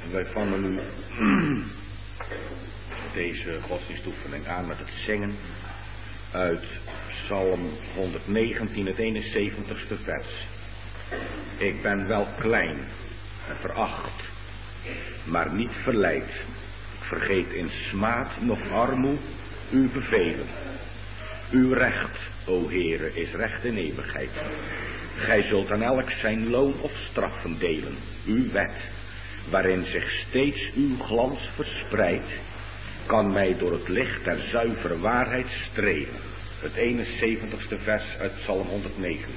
Wij vangen nu deze godsdienstoefening aan met het zingen uit Psalm 119, het 71ste vers. Ik ben wel klein en veracht, maar niet verleid. Ik vergeet in smaad noch armoe uw bevelen. Uw recht, o Heere, is recht in eeuwigheid. Gij zult aan elk zijn loon of straffen delen. Uw wet, waarin zich steeds uw glans verspreidt, kan mij door het licht der zuivere waarheid streven. Het 71ste vers uit Psalm 119.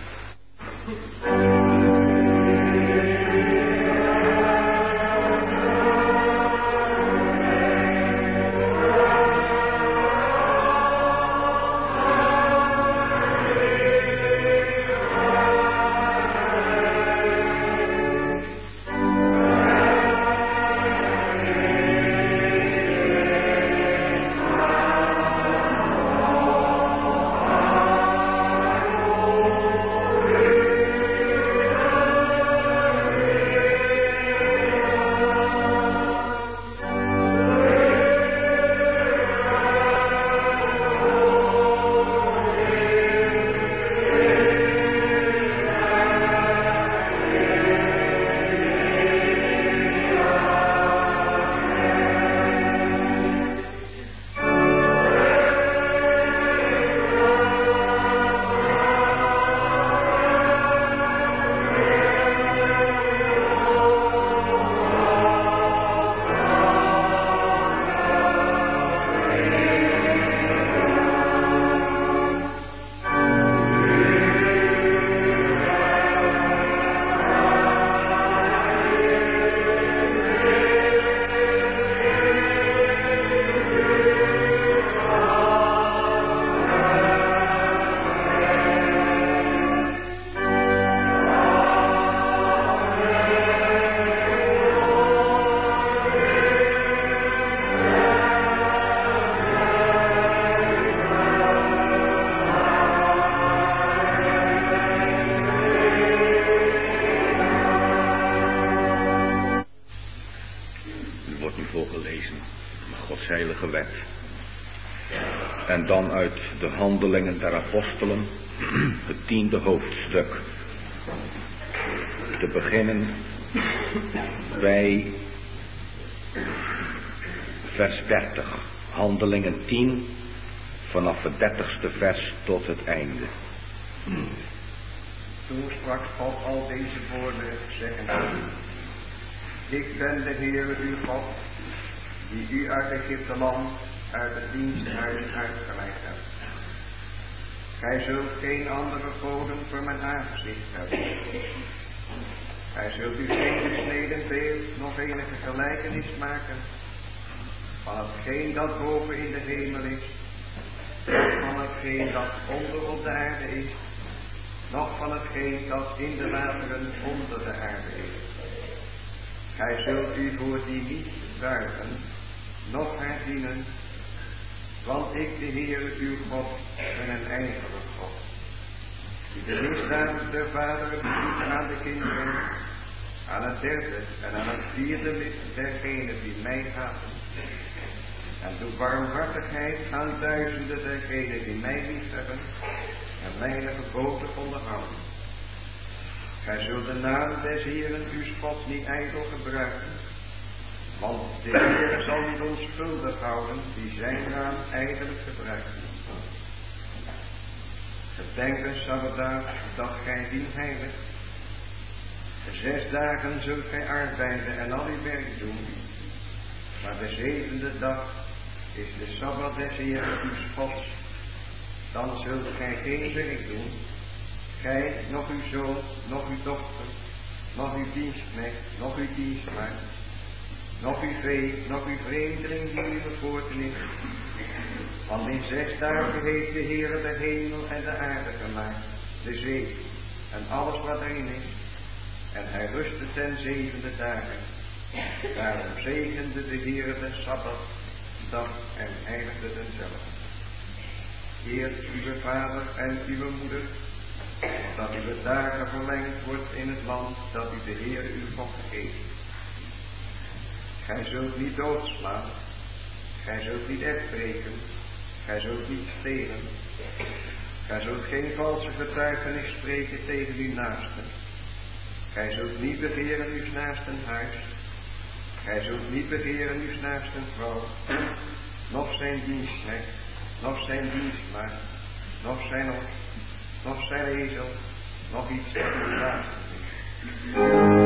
En dan uit de Handelingen der Apostelen, het 10e hoofdstuk. Te beginnen bij vers 30. Handelingen 10, vanaf het 30ste vers tot het einde. Toen sprak God al deze woorden, zeggende: Ik ben de Heere uw God, die u uit Egypteland, uit het diensthuis uitgeleid hebt. Gij zult geen andere goden voor mijn aangezicht hebben. Gij zult u geen gesneden beeld, nog enige gelijkenis maken van hetgeen dat boven in de hemel is, noch van hetgeen dat onder op de aarde is, noch van hetgeen dat in de wateren onder de aarde is. Gij zult u voor die niet buigen, noch haar dienen, want ik, de Heere uw God, ben een ijzeren God, die de misdaden der vaderen vergieten aan de kinderen, aan het derde en aan het vierde lid dergenen die mij haten, en doe barmhartigheid aan duizenden dergenen die mij liefhebben en mijn geboden onderhouden. Gij zult de naam des Heeren uw Gods niet ijdel gebruiken, want de Heer zal niet onschuldig houden die zijn naam ijdelijk gebruikt. Gedenk een Sabbatdag dat gij dien heilig. 6 dagen zult gij arbeiden en al uw werk doen, maar de 7e dag is de Sabbat des Heeren uw Gods. Dan zult gij geen werk doen, gij, noch uw zoon, noch uw dochter, noch uw dienstknecht, noch uw dienstmaagd, noch uw vee, noch uw vreemdeling die uw poorten is. Want in 6 dagen heeft de Heere de hemel en de aarde gemaakt, de zee en alles wat erin is. En hij rustte ten 7e dagen. Daarom zegende de Heere de Sabbat dag en heiligde denzelfde. Eert uw vader en uw moeder, dat uw dagen verlengd wordt in het land dat u de Heere uw God geeft. Gij zult niet doodslaan, gij zult niet afbreken, gij zult niet stelen, gij zult geen valse getuigenis spreken tegen uw naaste, gij zult niet begeren uw naasten huis, gij zult niet begeren uw naasten vrouw, noch zijn dienstknecht, noch zijn dienstmaagd, noch zijn os, noch zijn ezel, noch iets dat uw naaste is.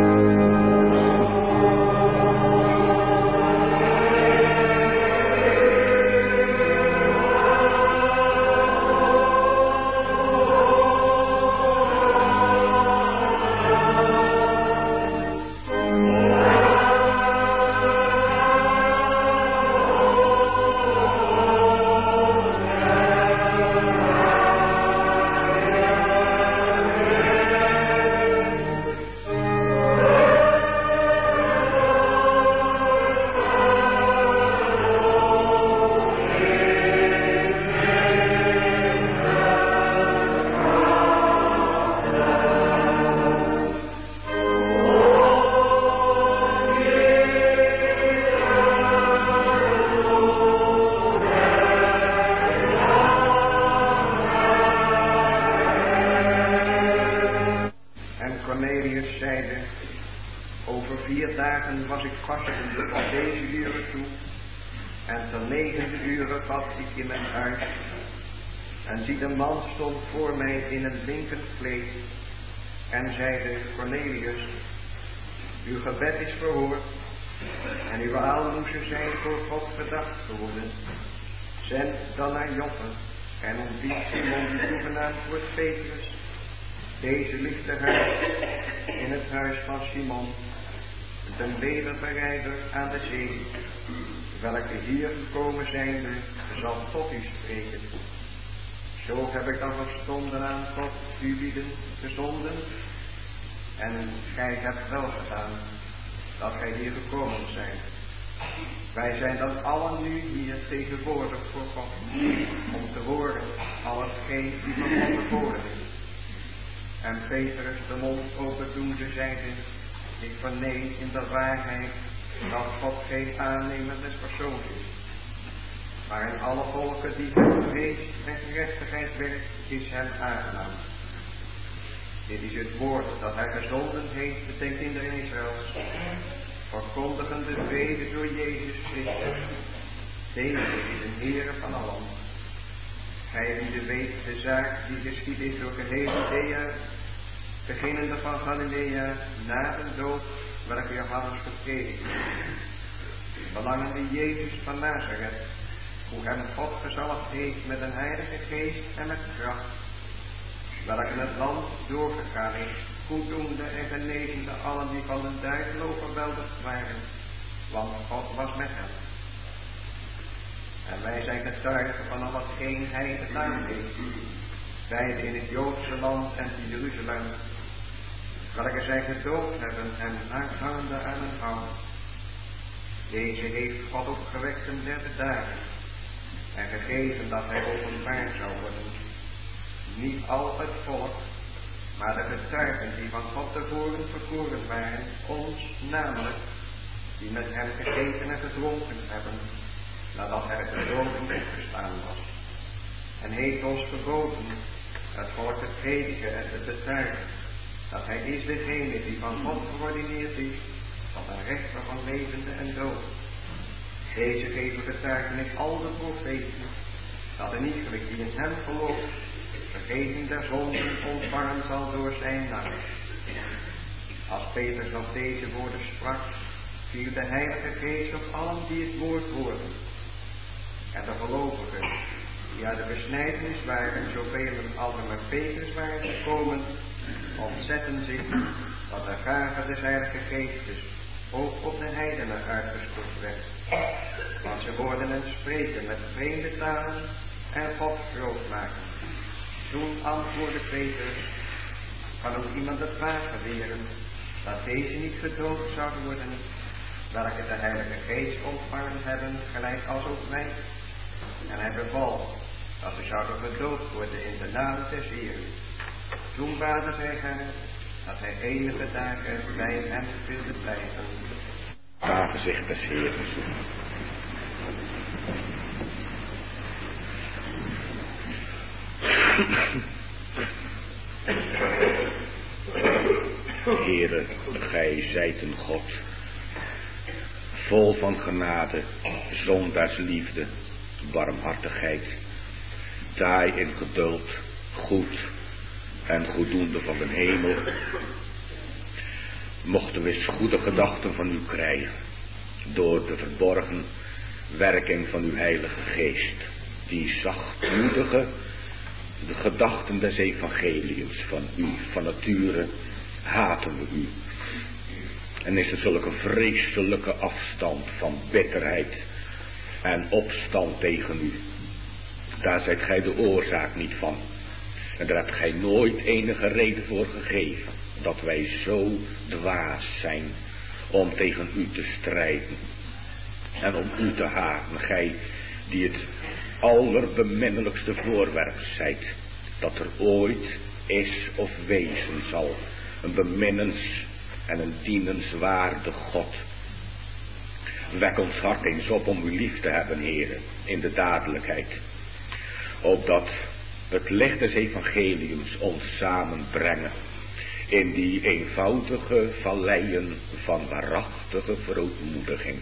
En zie, de man stond voor mij in een blinkend kleed en zeide: Cornelius, uw gebed is verhoord en uw aalmoezen zijn voor God gedacht geworden. Zend dan naar Joppe en ontbied Simon, die toegenaamd wordt Petrus. Deze ligt te huis in het huis van Simon, den wederbereider aan de zee, welke hier gekomen zijnde zal tot u spreken. Zo heb ik dan verstonden aan God u bieden gezonden, en gij hebt wel gedaan dat gij hier gekomen zijt. Wij zijn dan allen nu hier tegenwoordig voor God, om te horen al hetgeen die van God geboren is. En Petrus de mond opendoende zeide: ik verneem in de waarheid dat God geen aannemer des persoons is, maar in alle volken die hem vreest en gerechtigheid werkt, is hem aangenaam. Dit is het woord dat hij gezonden heeft ten kinderen Israëls, verkondigende vrede door Jezus Christus. Deze is een Heere van allen. Gij die weet de zaak die geschied is door geheel Judea, beginnende van Galilea, na de dood welke Johannes gepredikt heeft, belangende Jezus van Nazareth, hoe hem God gezalfd heeft met een heilige geest en met kracht, welke het land doorgegaan is, goeddoende en genezende allen die van de duivel overweldigd waren, want God was met hem. En wij zijn getuigen van al hetgeen hij gedaan heeft, beide in het Joodse land en in Jeruzalem, welke zij gedood hebben en hangende aan een hout. Deze heeft God opgewekt ten derde dagen en gegeven dat hij openbaar zou worden. Niet al het volk, maar de getuigen die van God tevoren verkoren waren, ons namelijk, die met hem gegeten en gedronken hebben, nadat hij de doden weggestaan was. En heeft ons geboden het volk te prediken en te betuigen dat hij is degene die van God geordineerd is tot een rechter van levenden en dood. Deze geven getuigenis al de profeten, dat een iegelijk die in hem gelooft, vergeving der zonden ontvangen zal door zijn naam. Als Petrus nog deze woorden sprak, viel de Heilige Geest op allen die het woord hoorden. En de gelovigen, die uit de besnijdenis waren, zoveel als er met Petrus waren gekomen, ontzetten zich dat de gave des Heilige Geestes ook op de heidenen uitgestort werd. Want ze hoorden hen spreken met vreemde talen en God groot maken. Toen antwoordde Petrus: kan ook iemand het waar beweren dat deze niet gedood zouden worden, welke de Heilige Geest ontvangen hebben, gelijk als ook wij? En hij beval dat ze zouden gedood worden in de naam des Heeren. Toen baden zij hem dat hij enige dagen bij hem wilde blijven. aangezicht des Heeren zoeken. Heere, gij zijt een God, vol van genade, zondaarsliefde, barmhartigheid, taai in geduld, goed en goeddoende van de hemel. Mochten we eens goede gedachten van u krijgen, door de verborgen werking van uw heilige geest, die zachtmoedige de gedachten des evangeliums van u, van nature haten we u. En is er zulke vreselijke afstand van bitterheid en opstand tegen u. Daar zijt gij de oorzaak niet van. En daar hebt gij nooit enige reden voor gegeven, dat wij zo dwaas zijn om tegen u te strijden. En om u te haten, gij die het allerbeminnelijkste voorwerp zijt, dat er ooit is of wezen zal. Een beminnens en een dienenswaardig God. Wek ons hart eens op om u lief te hebben, Heere, in de dadelijkheid. Opdat het licht des evangeliums ons samenbrengen in die eenvoudige valleien van waarachtige verootmoediging.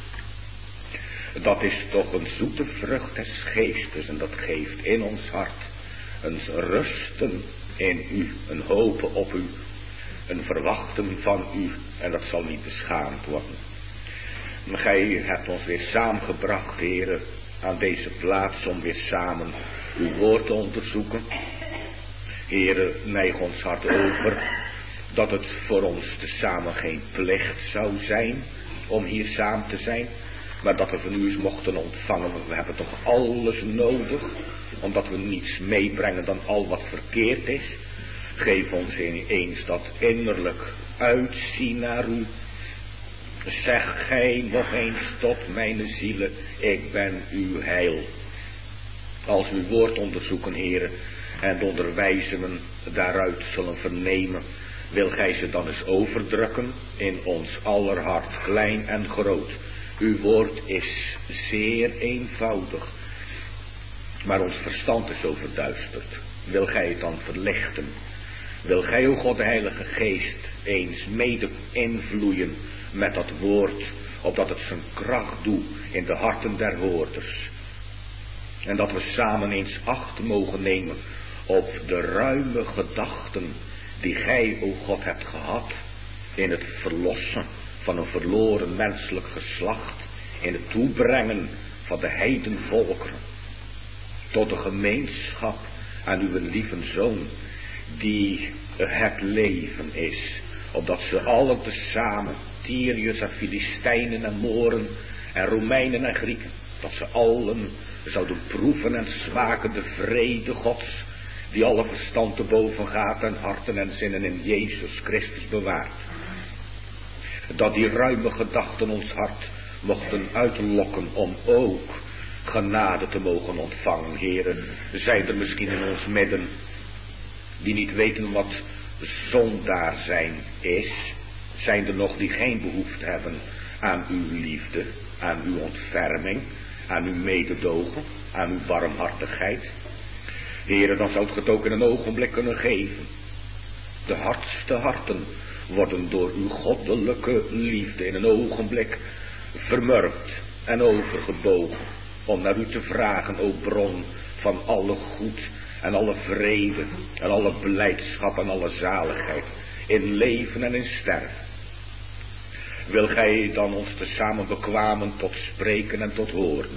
Dat is toch een zoete vrucht des geestes en dat geeft in ons hart een rusten in u, een hopen op u, een verwachten van u en dat zal niet beschaamd worden. Maar gij hebt ons weer samengebracht, Heere, aan deze plaats om weer samen uw woord te onderzoeken. Heere, neig ons hart over dat het voor ons tezamen geen plicht zou zijn om hier samen te zijn, maar dat we van u eens mochten ontvangen, want we hebben toch alles nodig, omdat we niets meebrengen dan al wat verkeerd is. Geef ons eens dat innerlijk uitzien naar u. Zeg gij nog eens tot mijn zielen, ik ben uw heil. Als we uw woord onderzoeken, Heere, en de onderwijzingen daaruit zullen vernemen, wil gij ze dan eens overdrukken in ons aller hart, klein en groot. Uw woord is zeer eenvoudig, maar ons verstand is overduisterd. Wil gij het dan verlichten? Wil gij, o God, de Heilige Geest, eens mede invloeien met dat woord, opdat het zijn kracht doet in de harten der hoorders. En dat we samen eens acht mogen nemen op de ruime gedachten die gij, o God, hebt gehad in het verlossen van een verloren menselijk geslacht, in het toebrengen van de heidenvolkeren tot de gemeenschap aan uw lieve Zoon, die het leven is, opdat ze allen tezamen, Tyriërs en Filistijnen en Mooren en Romeinen en Grieken, dat ze allen zouden proeven en smaken de vrede Gods, die alle verstand te boven gaat en harten en zinnen in Jezus Christus bewaart. Dat die ruime gedachten ons hart mochten uitlokken om ook genade te mogen ontvangen, heren. Zijn er misschien in ons midden die niet weten wat zondaar zijn is? Zijn er nog die geen behoefte hebben aan uw liefde, aan uw ontferming, aan uw mededogen, aan uw barmhartigheid? Heren, dan zou het ook in een ogenblik kunnen geven. De hardste harten worden door uw goddelijke liefde in een ogenblik vermurkt en overgebogen, om naar u te vragen, o bron van alle goed en alle vrede en alle blijdschap en alle zaligheid, in leven en in sterven. Wil gij dan ons tezamen bekwamen tot spreken en tot horen?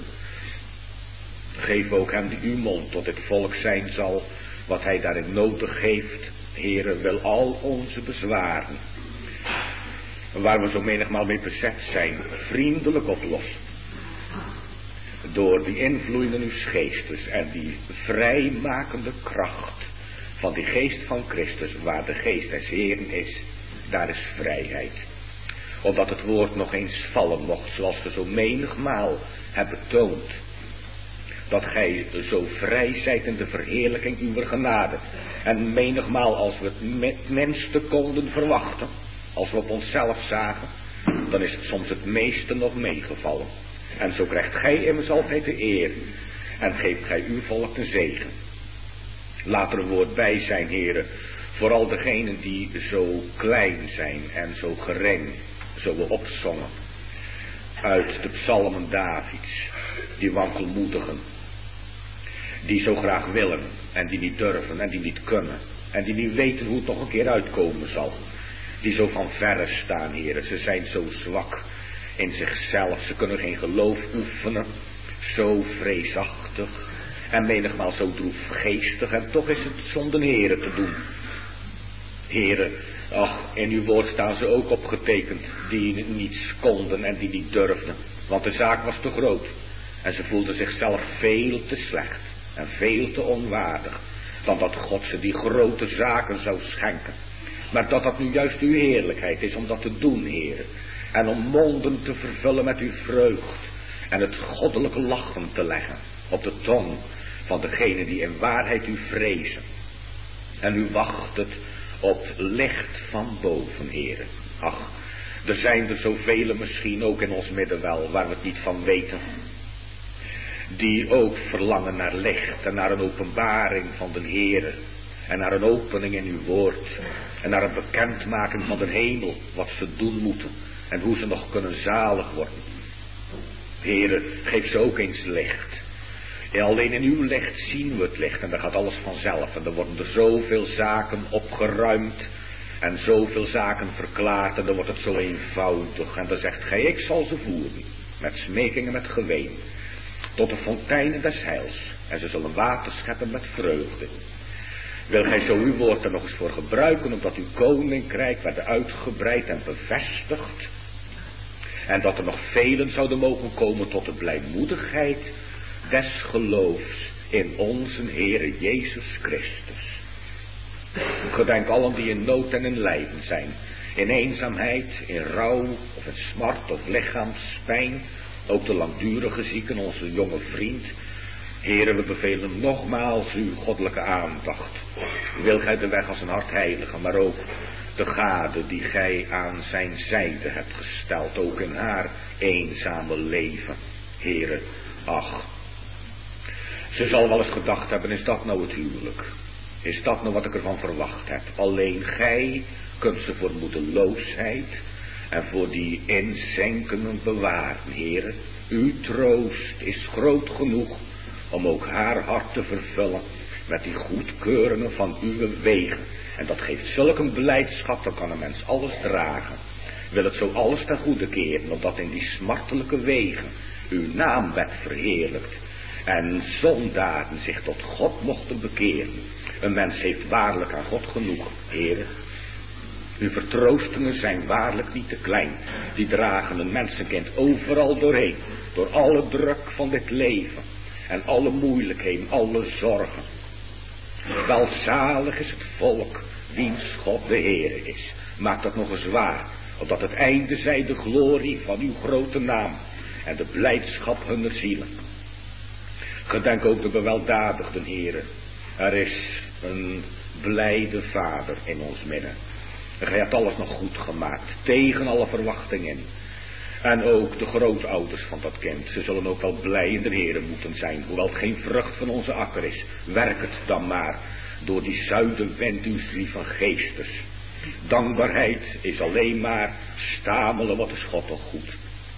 Geef ook hem die uw mond tot dit volk zijn zal, wat hij daarin nodig heeft. Heere, wil al onze bezwaren, waar we zo menigmaal mee bezet zijn, vriendelijk oplossen. Door die invloeden uw geestes en die vrijmakende kracht van die geest van Christus, waar de geest des Heeren is, daar is vrijheid. Opdat het woord nog eens vallen mocht, zoals we zo menigmaal hebben betoond. Dat gij zo vrij zijt in de verheerlijking uwer genade. En menigmaal als we het minste konden verwachten, als we op onszelf zagen, dan is het soms het meeste nog meegevallen. En zo krijgt gij immers altijd de eer en geeft gij uw volk de zegen. Laat er een woord bij zijn, heren, vooral degenen die zo klein zijn en zo gering, zo we opzongen uit de psalmen Davids, die wankelmoedigen, die zo graag willen en die niet durven en die niet kunnen en die niet weten hoe het nog een keer uitkomen zal, die zo van verre staan, heren. Ze zijn zo zwak in zichzelf, ze kunnen geen geloof oefenen, zo vreesachtig en menigmaal zo droefgeestig, en toch is het zonder heren te doen. Heren, ach, in uw woord staan ze ook opgetekend, die niets konden en die niet durfden, want de zaak was te groot en ze voelden zichzelf veel te slecht en veel te onwaardig, dan dat God ze die grote zaken zou schenken. Maar dat nu juist uw heerlijkheid is om dat te doen, heren, en om monden te vervullen met uw vreugd en het goddelijke lachen te leggen op de tong van degenen die in waarheid u vrezen. En u wacht het op licht van boven, heren. Ach, er zijn er zoveel misschien ook in ons midden wel, waar we het niet van weten, die ook verlangen naar licht en naar een openbaring van de Heere en naar een opening in uw woord en naar een bekendmaking van de hemel, wat ze doen moeten en hoe ze nog kunnen zalig worden. Heere, geef ze ook eens licht. En alleen in uw licht zien we het licht en dan gaat alles vanzelf en dan worden er zoveel zaken opgeruimd en zoveel zaken verklaard en dan wordt het zo eenvoudig en dan zegt gij, ik zal ze voeren met smekingen, met geween tot de fonteinen des heils en ze zullen water scheppen met vreugde. Wil gij zo uw woord er nog eens voor gebruiken, omdat uw koninkrijk werd uitgebreid en bevestigd en dat er nog velen zouden mogen komen tot de blijmoedigheid des geloofs in onze Heere Jezus Christus. Gedenk allen die in nood en in lijden zijn, in eenzaamheid, in rouw of in smart of lichaamspijn, ook de langdurige zieken, onze jonge vriend. Heere, we bevelen nogmaals uw goddelijke aandacht. Wil gij de weg als een hart heiligen, maar ook de gade die gij aan zijn zijde hebt gesteld, ook in haar eenzame leven. Heere, ach, ze zal wel eens gedacht hebben, is dat nou het huwelijk? Is dat nou wat ik ervan verwacht heb? Alleen gij kunt ze voor moedeloosheid en voor die inzinkingen bewaren, Heere. Uw troost is groot genoeg om ook haar hart te vervullen met die goedkeuringen van uw wegen. En dat geeft zulk een blijdschap, dan kan een mens alles dragen. Wil het zo alles ten goede keren, omdat in die smartelijke wegen uw naam werd verheerlijkt en zondaren zich tot God mochten bekeren. Een mens heeft waarlijk aan God genoeg, Heere. Uw vertroostingen zijn waarlijk niet te klein. Die dragen een mensenkind overal doorheen, door alle druk van dit leven en alle moeilijkheden, alle zorgen. Welzalig is het volk wiens God de Heere is. Maak dat nog eens waar, opdat het einde zij de glorie van uw grote naam en de blijdschap hunner zielen. Gedenk ook de beweldadigden, Heere. Er is een blijde Vader in ons midden. En gij hebt alles nog goed gemaakt, tegen alle verwachtingen. En ook de grootouders van dat kind, ze zullen ook wel blij in de Heere moeten zijn, hoewel het geen vrucht van onze akker is. Werk het dan maar door die zuidenwind uws lieve geestes. Dankbaarheid is alleen maar stamelen, wat is God toch goed.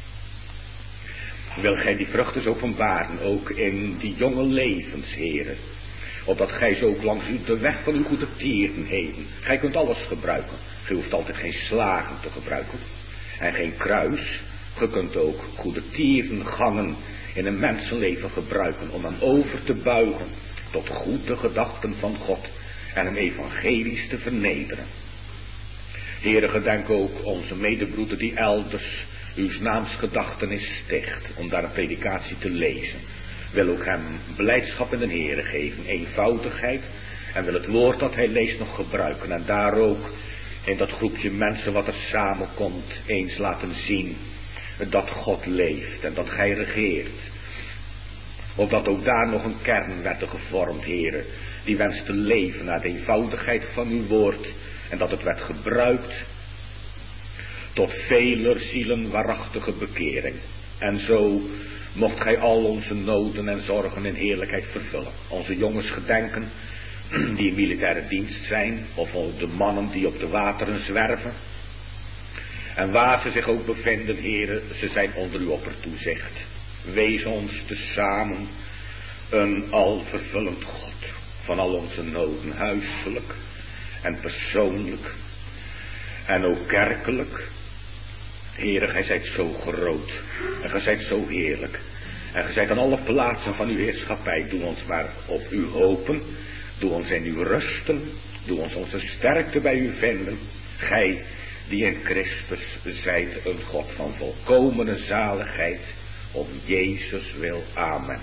Wil gij die vruchten zo openbaren, ook in die jonge levens, Heere, opdat gij zo ook langs de weg van uw goede tieren heen. Gij kunt alles gebruiken. Gij hoeft altijd geen slagen te gebruiken en geen kruis. Ge kunt ook goede tierengangen in een mensenleven gebruiken om hem over te buigen tot goede gedachten van God en hem evangelisch te vernederen. Heere, gedenk ook onze medebroeder die elders uw naamsgedachtenis sticht om daar een predikatie te lezen. Wil ook hem blijdschap in de Heere geven, eenvoudigheid, en wil het woord dat hij leest nog gebruiken en daar ook in dat groepje mensen wat er samenkomt eens laten zien dat God leeft en dat gij regeert. Opdat ook daar nog een kern werd gevormd, Heere, die wenst te leven naar de eenvoudigheid van uw woord en dat het werd gebruikt tot veler zielen waarachtige bekering. En zo mocht gij al onze noden en zorgen in heerlijkheid vervullen. Onze jongens gedenken die in militaire dienst zijn, of de mannen die op de wateren zwerven. En waar ze zich ook bevinden, heren, ze zijn onder uw oppertoezicht. Wees ons tezamen een alvervullend God van al onze noden, huiselijk en persoonlijk en ook kerkelijk. Heere, gij zijt zo groot en gij zijt zo heerlijk. En gij zijt aan alle plaatsen van uw heerschappij. Doe ons maar op u hopen. Doe ons in u rusten. Doe ons onze sterkte bij u vinden. Gij die in Christus zijt een God van volkomene zaligheid. Om Jezus wil. Amen.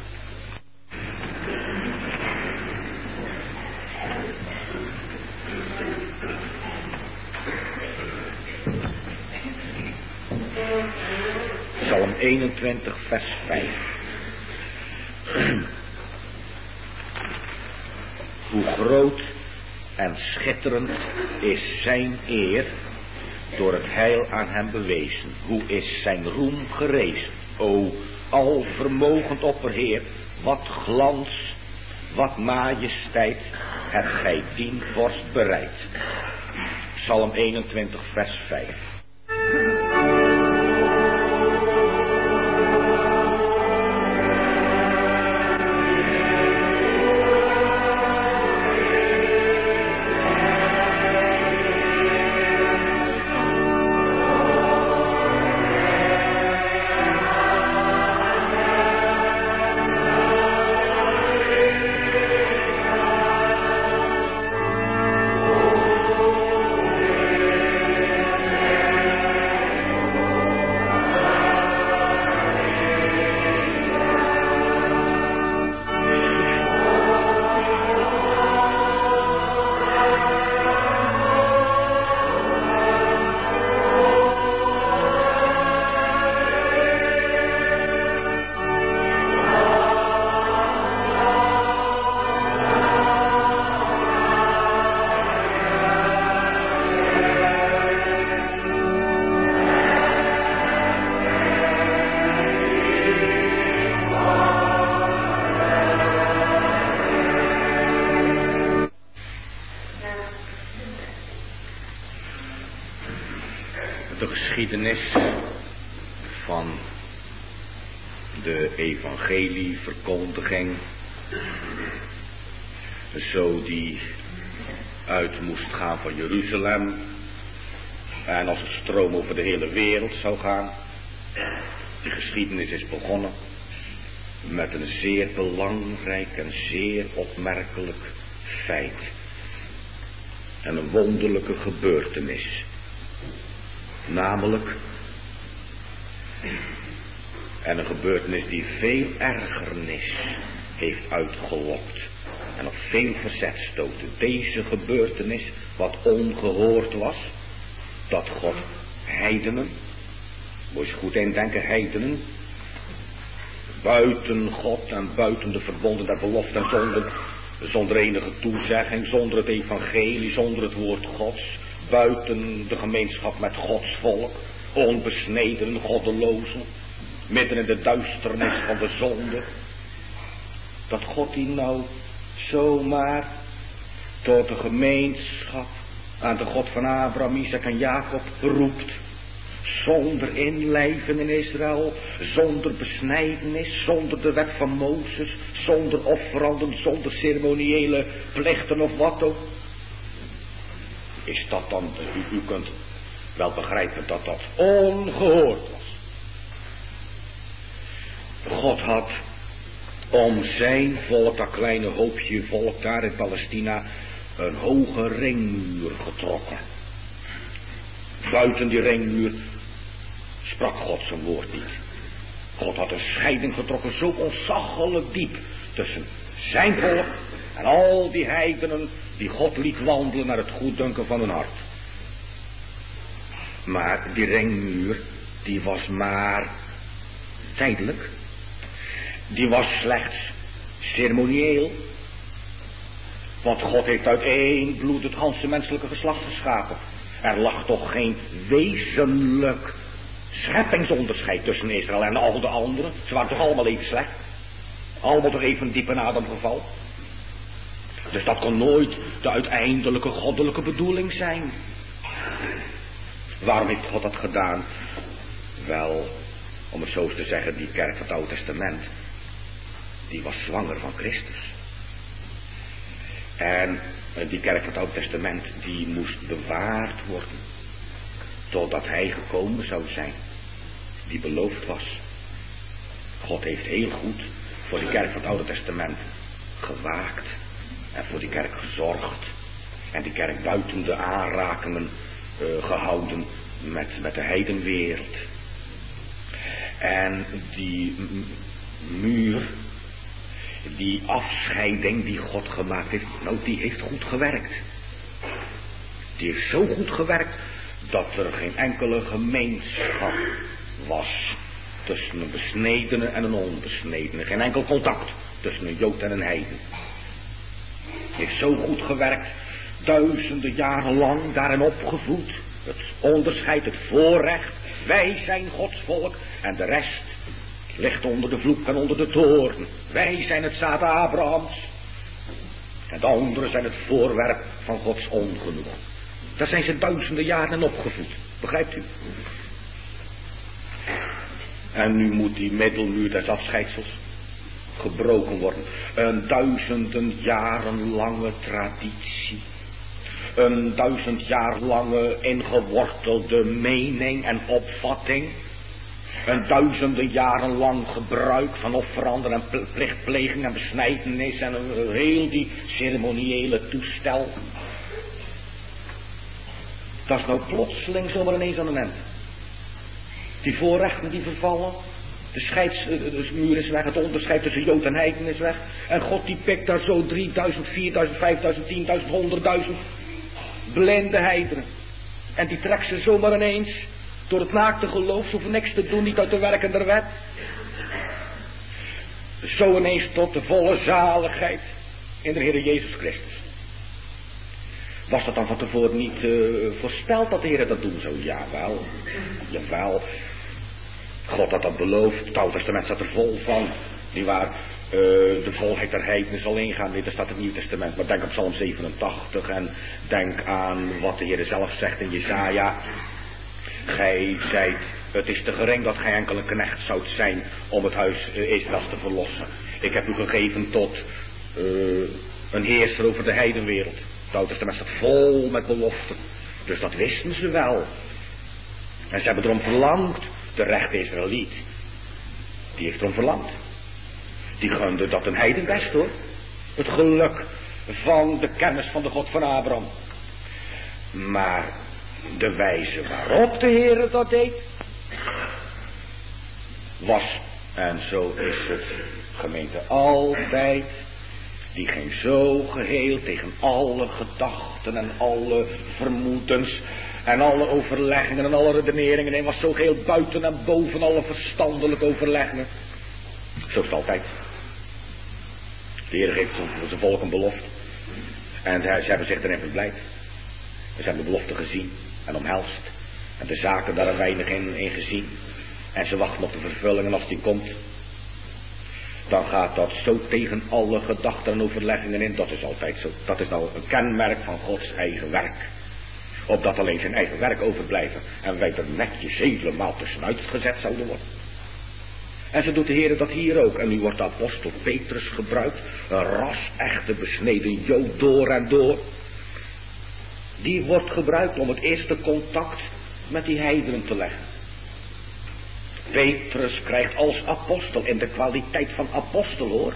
Psalm 21 vers 5. Hoe groot en schitterend is zijn eer door het heil aan hem bewezen. Hoe is zijn roem gerezen. O alvermogend opperheer, wat glans, wat majesteit hebt gij dien vorst bereid. Psalm 21 vers 5. De geschiedenis van de evangelieverkondiging, zo die uit moest gaan van Jeruzalem en als een stroom over de hele wereld zou gaan. Die geschiedenis is begonnen met een zeer belangrijk en zeer opmerkelijk feit en een wonderlijke gebeurtenis. Namelijk, en een gebeurtenis die veel ergernis heeft uitgelokt en op veel verzet stootte. Deze gebeurtenis, wat ongehoord was, dat God heidenen, moet je goed indenken, heidenen, buiten God en buiten de verbonden der belofte en zonder enige toezegging, zonder het evangelie, zonder het woord Gods, buiten de gemeenschap met Gods volk, onbesneden, goddelozen, midden in de duisternis van de zonde, dat God die nou zomaar tot de gemeenschap aan de God van Abraham, Isaac en Jacob roept, zonder inlijven in Israël, zonder besnijdenis, zonder de wet van Mozes, zonder offeranden, zonder ceremoniële plichten of wat ook. Is dat dan, u kunt wel begrijpen dat dat ongehoord was. God had om zijn volk, dat kleine hoopje volk daar in Palestina, een hoge ringmuur getrokken. Buiten die ringmuur sprak God zijn woord niet. God had een scheiding getrokken zo ontzaglijk diep tussen zijn volk en al die heidenen die God liet wandelen naar het goeddunken van hun hart. Maar die ringmuur, die was maar tijdelijk. Die was slechts ceremonieel. Want God heeft uit één bloed het ganse menselijke geslacht geschapen. Er lag toch geen wezenlijk scheppingsonderscheid tussen Israël en al de anderen. Ze waren toch allemaal even slecht. Allemaal toch even diep in Adam geval. Dus dat kon nooit de uiteindelijke goddelijke bedoeling zijn. Waarom heeft God dat gedaan? Wel, om het zo eens te zeggen, die kerk van het Oude Testament, die was zwanger van Christus. En die kerk van het Oude Testament, die moest bewaard worden, totdat hij gekomen zou zijn, die beloofd was. God heeft heel goed voor die kerk van het Oude Testament gewaakt en voor die kerk gezorgd. En die kerk buiten de aanrakingen gehouden met de heidenwereld. En die muur, die afscheiding die God gemaakt heeft, nou, die heeft goed gewerkt. Die heeft zo goed gewerkt dat er geen enkele gemeenschap was tussen een besnedene en een onbesnedene. Geen enkel contact tussen een Jood en een heiden. Die heeft zo goed gewerkt, duizenden jaren lang daarin opgevoed. Het onderscheid, het voorrecht. Wij zijn Gods volk en de rest ligt onder de vloek en onder de toorn. Wij zijn het zaad Abrahams. En de anderen zijn het voorwerp van Gods ongenoeg. Daar zijn ze duizenden jaren in opgevoed. Begrijpt u? En nu moet die middelmuur des afscheidsels gebroken worden. Een duizenden jaren lange traditie. Een 1000 jaar lange ingewortelde mening en opvatting. Een duizenden jaren lang gebruik van offeranden en plichtpleging en besnijdenis en heel die ceremoniële toestel. Dat is nou plotseling zomaar ineens aan de mens. Die voorrechten die vervallen. De muur is weg, het onderscheid tussen Jood en heiden is weg. En God die pikt daar zo 3000, 4000, 5000, 10.000, 100.000 blinde heidenen. En die trekt ze zomaar ineens door het naakte geloof, ze hoeven niks te doen, niet uit de werken der wet. Zo ineens tot de volle zaligheid in de Heer Jezus Christus. Was dat dan van tevoren niet voorspeld dat de Heer dat doen zou? Jawel, jawel. God had dat beloofd, het Oude Testament staat er vol van. Die waar de volheid der heidenen zal ingaan. Nee, dat staat het Nieuwe Testament. Maar denk op Psalm 87 en denk aan wat de Heer zelf zegt in Jesaja. Gij zijt, het is te gering dat gij enkel een knecht zoudt zijn om het huis Israëls te verlossen. Ik heb u gegeven tot een heerser over de heidenwereld. Het Oude Testament staat vol met beloften. Dus dat wisten ze wel. En ze hebben erom verlangd. De rechte Israëliet, die heeft erom verlangd. Die gunde dat een heiden best hoor. Het geluk van de kennis van de God van Abraham. Maar de wijze waarop de Heer dat deed, was, en zo is het gemeente altijd, die ging zo geheel tegen alle gedachten en alle vermoedens en alle overleggingen en alle redeneringen. Hij was zo geheel buiten en boven alle verstandelijke overleggingen. Zo is het altijd. De Heer geeft zijn volk een belofte. En ze hebben zich erin verblijd. Ze hebben de belofte gezien en omhelst. En de zaken daar weinig in gezien. En ze wachten op de vervulling en als die komt, dan gaat dat zo tegen alle gedachten en overleggingen in. Dat is altijd zo. Dat is nou een kenmerk van Gods eigen werk. Opdat alleen zijn eigen werk overblijven. En wij er netjes helemaal tussenuit gezet zouden worden. En zo doet de Heer dat hier ook. En nu wordt de apostel Petrus gebruikt. Een ras-echte besneden Jood door en door. Die wordt gebruikt om het eerste contact met die heidenen te leggen. Petrus krijgt als apostel, in de kwaliteit van apostel hoor,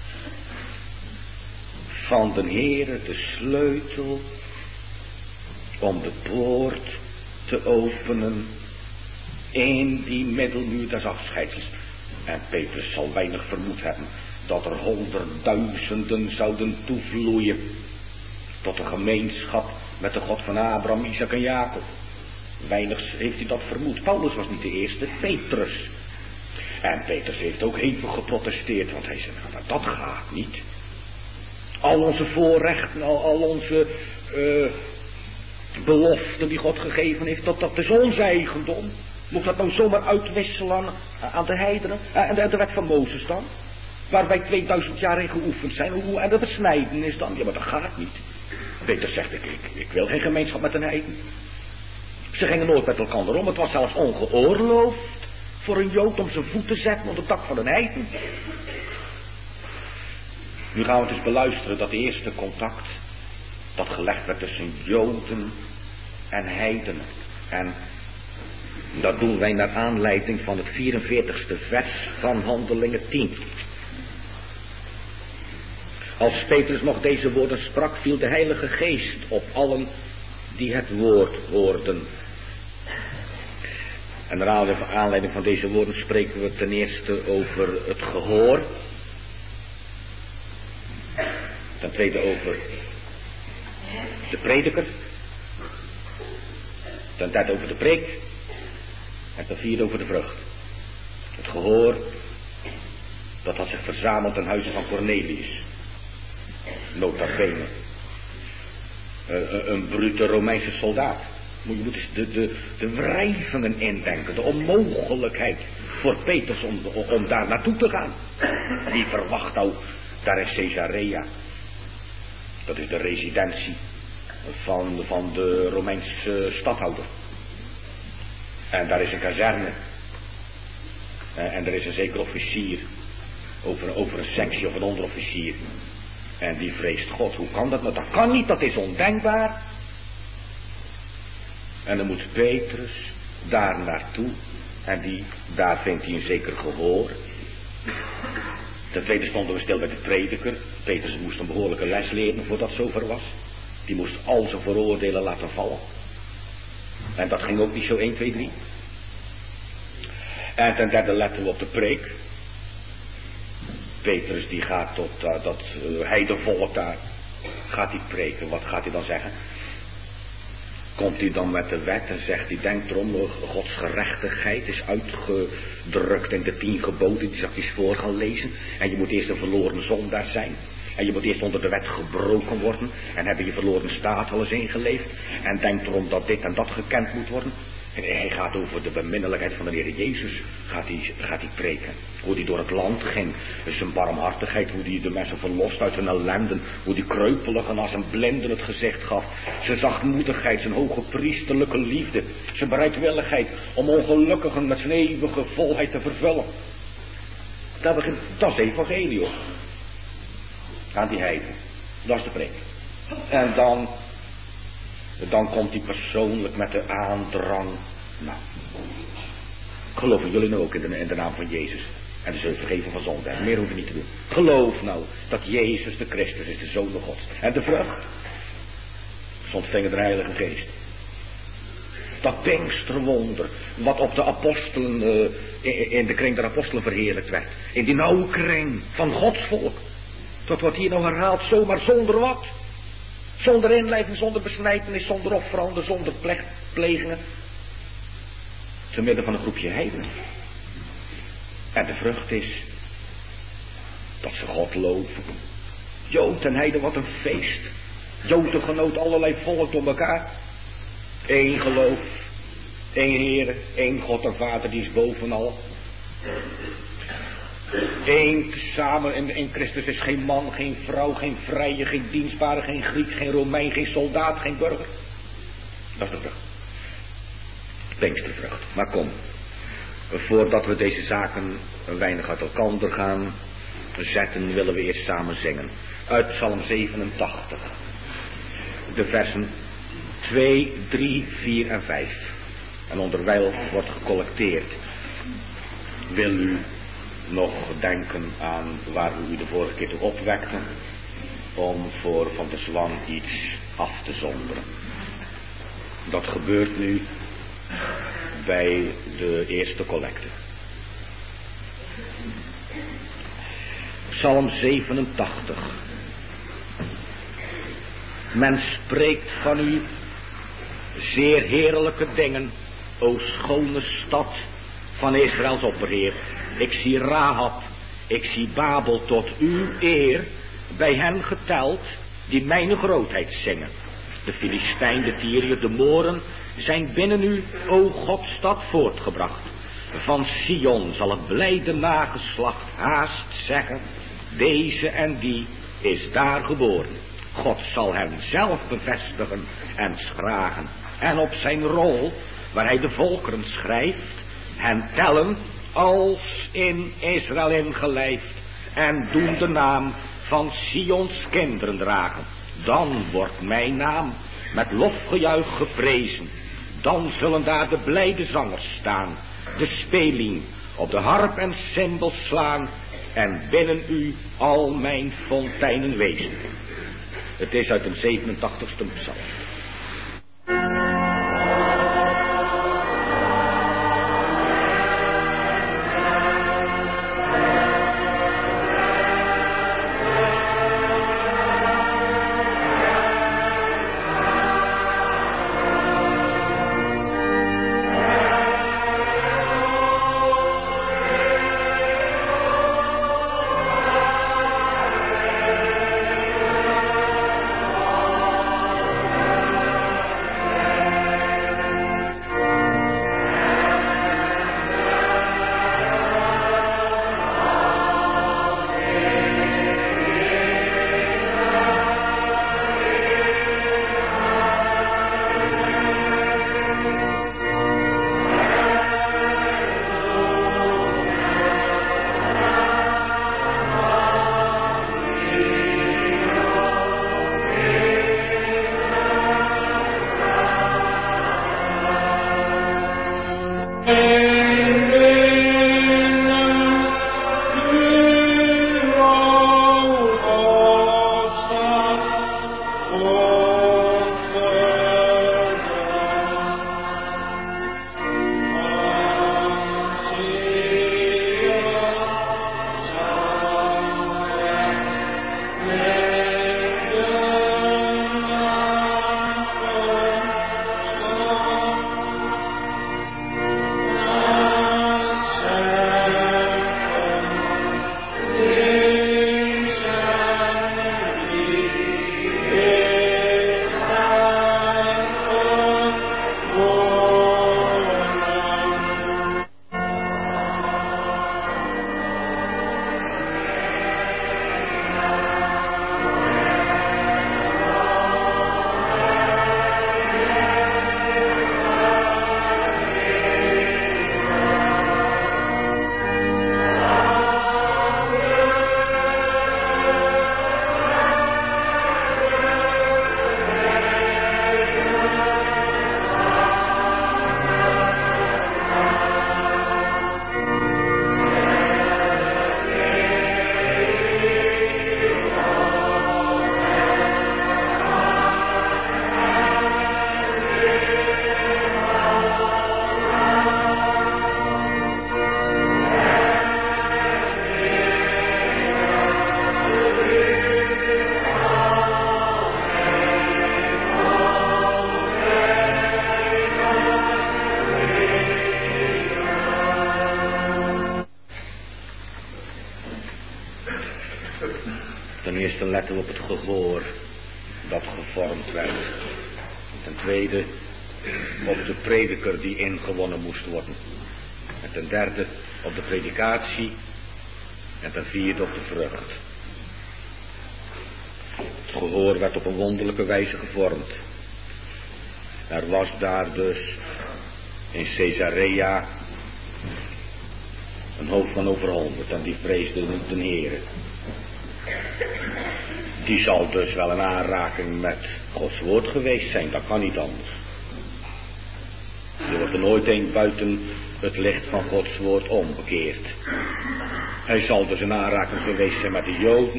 van de Heere de sleutel om de poort te openen in die middelmuur des afscheidsels. En Petrus zal weinig vermoed hebben dat er honderdduizenden zouden toevloeien tot de gemeenschap met de God van Abraham, Isaac en Jacob. Weinig heeft hij dat vermoed. Paulus was niet de eerste, Petrus. En Petrus heeft ook hevig geprotesteerd, want hij zei, nou, dat gaat niet. Al onze voorrechten, al onze belofte die God gegeven heeft, dat is ons eigendom. Moet dat nou zomaar uitwisselen aan de heidenen? En de wet van Mozes dan? Waar wij 2000 jaar in geoefend zijn. En de besnijdenis dan? Ja, maar dat gaat niet. Peter zegt, ik wil geen gemeenschap met een heiden. Ze gingen nooit met elkaar om. Het was zelfs ongeoorloofd voor een Jood om zijn voet te zetten op het dak van een heiden. Nu gaan we het eens beluisteren, dat eerste contact dat gelegd werd tussen Joden en heidenen. En dat doen wij naar aanleiding van het 44ste vers van Handelingen 10. Als Petrus nog deze woorden sprak, viel de Heilige Geest op allen die het woord hoorden. En naar aanleiding van deze woorden spreken we ten eerste over het gehoor. Ten tweede over de prediker. Ten derde over de preek. En ten vierde over de vrucht. Het gehoor, dat had zich verzameld ten huize van Cornelius. Nota bene. Een brute Romeinse soldaat. Je moet eens de wrijvingen indenken. De onmogelijkheid voor Petrus om daar naartoe te gaan. Wie verwacht nou daar in Caesarea? Dat is de residentie van de Romeinse stadhouder. En daar is een kazerne. En er is een zeker officier. Over een sectie of een onderofficier. En die vreest God. Hoe kan dat nou? Dat kan niet, dat is ondenkbaar. En dan moet Petrus daar naartoe. En daar vindt hij een zeker gehoor. Ten tweede stonden we stil bij de prediker. Petrus moest een behoorlijke les leren voordat het zover was. Die moest al zijn vooroordelen laten vallen. En dat ging ook niet zo 1, 2, 3. En ten derde letten we op de preek. Petrus die gaat tot dat heidenvolk daar. Gaat hij preken. Wat gaat hij dan zeggen? Komt hij dan met de wet en zegt hij, denk erom, Gods gerechtigheid is uitgedrukt in de 10 geboden. Die zal ik eens voor gaan lezen. En je moet eerst een verloren zondaar zijn. En je moet eerst onder de wet gebroken worden. En hebben je verloren staat al eens ingeleefd. En denk erom dat dit en dat gekend moet worden. En hij gaat over de beminnelijkheid van de Heer Jezus. Gaat hij preken. Hoe hij door het land ging. Zijn barmhartigheid. Hoe hij de mensen verlost uit hun ellenden. Hoe die kreupeligen als een blinden het gezicht gaf. Zijn zachtmoedigheid. Zijn hoge priesterlijke liefde. Zijn bereidwilligheid om ongelukkigen met zijn eeuwige volheid te vervullen. Dat is evangelie hoor. Aan die heiden. Dat is de preek. En dan komt hij persoonlijk met de aandrang. Nou, geloven jullie nou ook in de naam van Jezus? En de zullen vergeven van zonde. En meer hoef je niet te doen. Geloof nou dat Jezus de Christus is, de Zoon van God. En de vrucht? Ze ontvingen de Heilige Geest. Dat Pinksterwonder, wat op de apostelen, in de kring der apostelen verheerlijkt werd. In die nauwe kring van Gods volk. Dat wordt hier nou herhaald, zomaar zonder wat. Zonder inleiding, zonder besnijdenis, zonder offeranden, zonder plegingen. Te midden van een groepje heidenen. En de vrucht is dat ze God loven. Jood en heiden, wat een feest. Joden genoot allerlei volk door elkaar. Eén geloof, één Heer, één God en Vader, die is bovenal. Eén samen in Christus is geen man, geen vrouw, geen vrije, geen dienstbare, geen Griek, geen Romein, geen soldaat, geen burger. Dat is de vrucht. Pinkstervrucht. Maar kom, voordat we deze zaken een weinig uit elkaar gaan zetten, willen we eerst samen zingen. Uit Psalm 87. De versen 2, 3, 4 en 5. En onderwijl wordt gecollecteerd. Wil u nog denken aan waar we u de vorige keer toe opwekten, om voor Van der Swan iets af te zonderen. Dat gebeurt nu bij de eerste collecte. Psalm 87. Men spreekt van u zeer heerlijke dingen, o schone stad van Israëls opperheer. Ik zie Rahab, ik zie Babel tot uw eer, bij hen geteld, die mijn grootheid zingen. de Filistijn, de Tyriër, de Moren zijn binnen u, o Godstad, voortgebracht. Van Sion zal het blijde nageslacht haast zeggen, deze en die is daar geboren. God zal hem zelf bevestigen en schragen. En op zijn rol, waar hij de volkeren schrijft, hen tellen als in Israël ingelijfd. En doen de naam van Sions kinderen dragen. Dan wordt mijn naam met lofgejuich geprezen. Dan zullen daar de blijde zangers staan, de speling op de harp en cymbal slaan. En binnen u al mijn fonteinen wezen. Het is uit een 87ste psalm. Ten eerste letten we op het gehoor dat gevormd werd. Ten tweede op de prediker die ingewonnen moest worden. En ten derde op de predikatie. En ten vierde op de vrucht. Het gehoor werd op een wonderlijke wijze gevormd. Er was daar dus in Caesarea een hoofd van over 100 en die vreesde de Heere. Die zal dus wel een aanraking met Gods woord geweest zijn, dat kan niet anders. Er wordt er nooit een buiten het licht van Gods woord omgekeerd. Hij zal dus een aanraking geweest zijn met de Joden,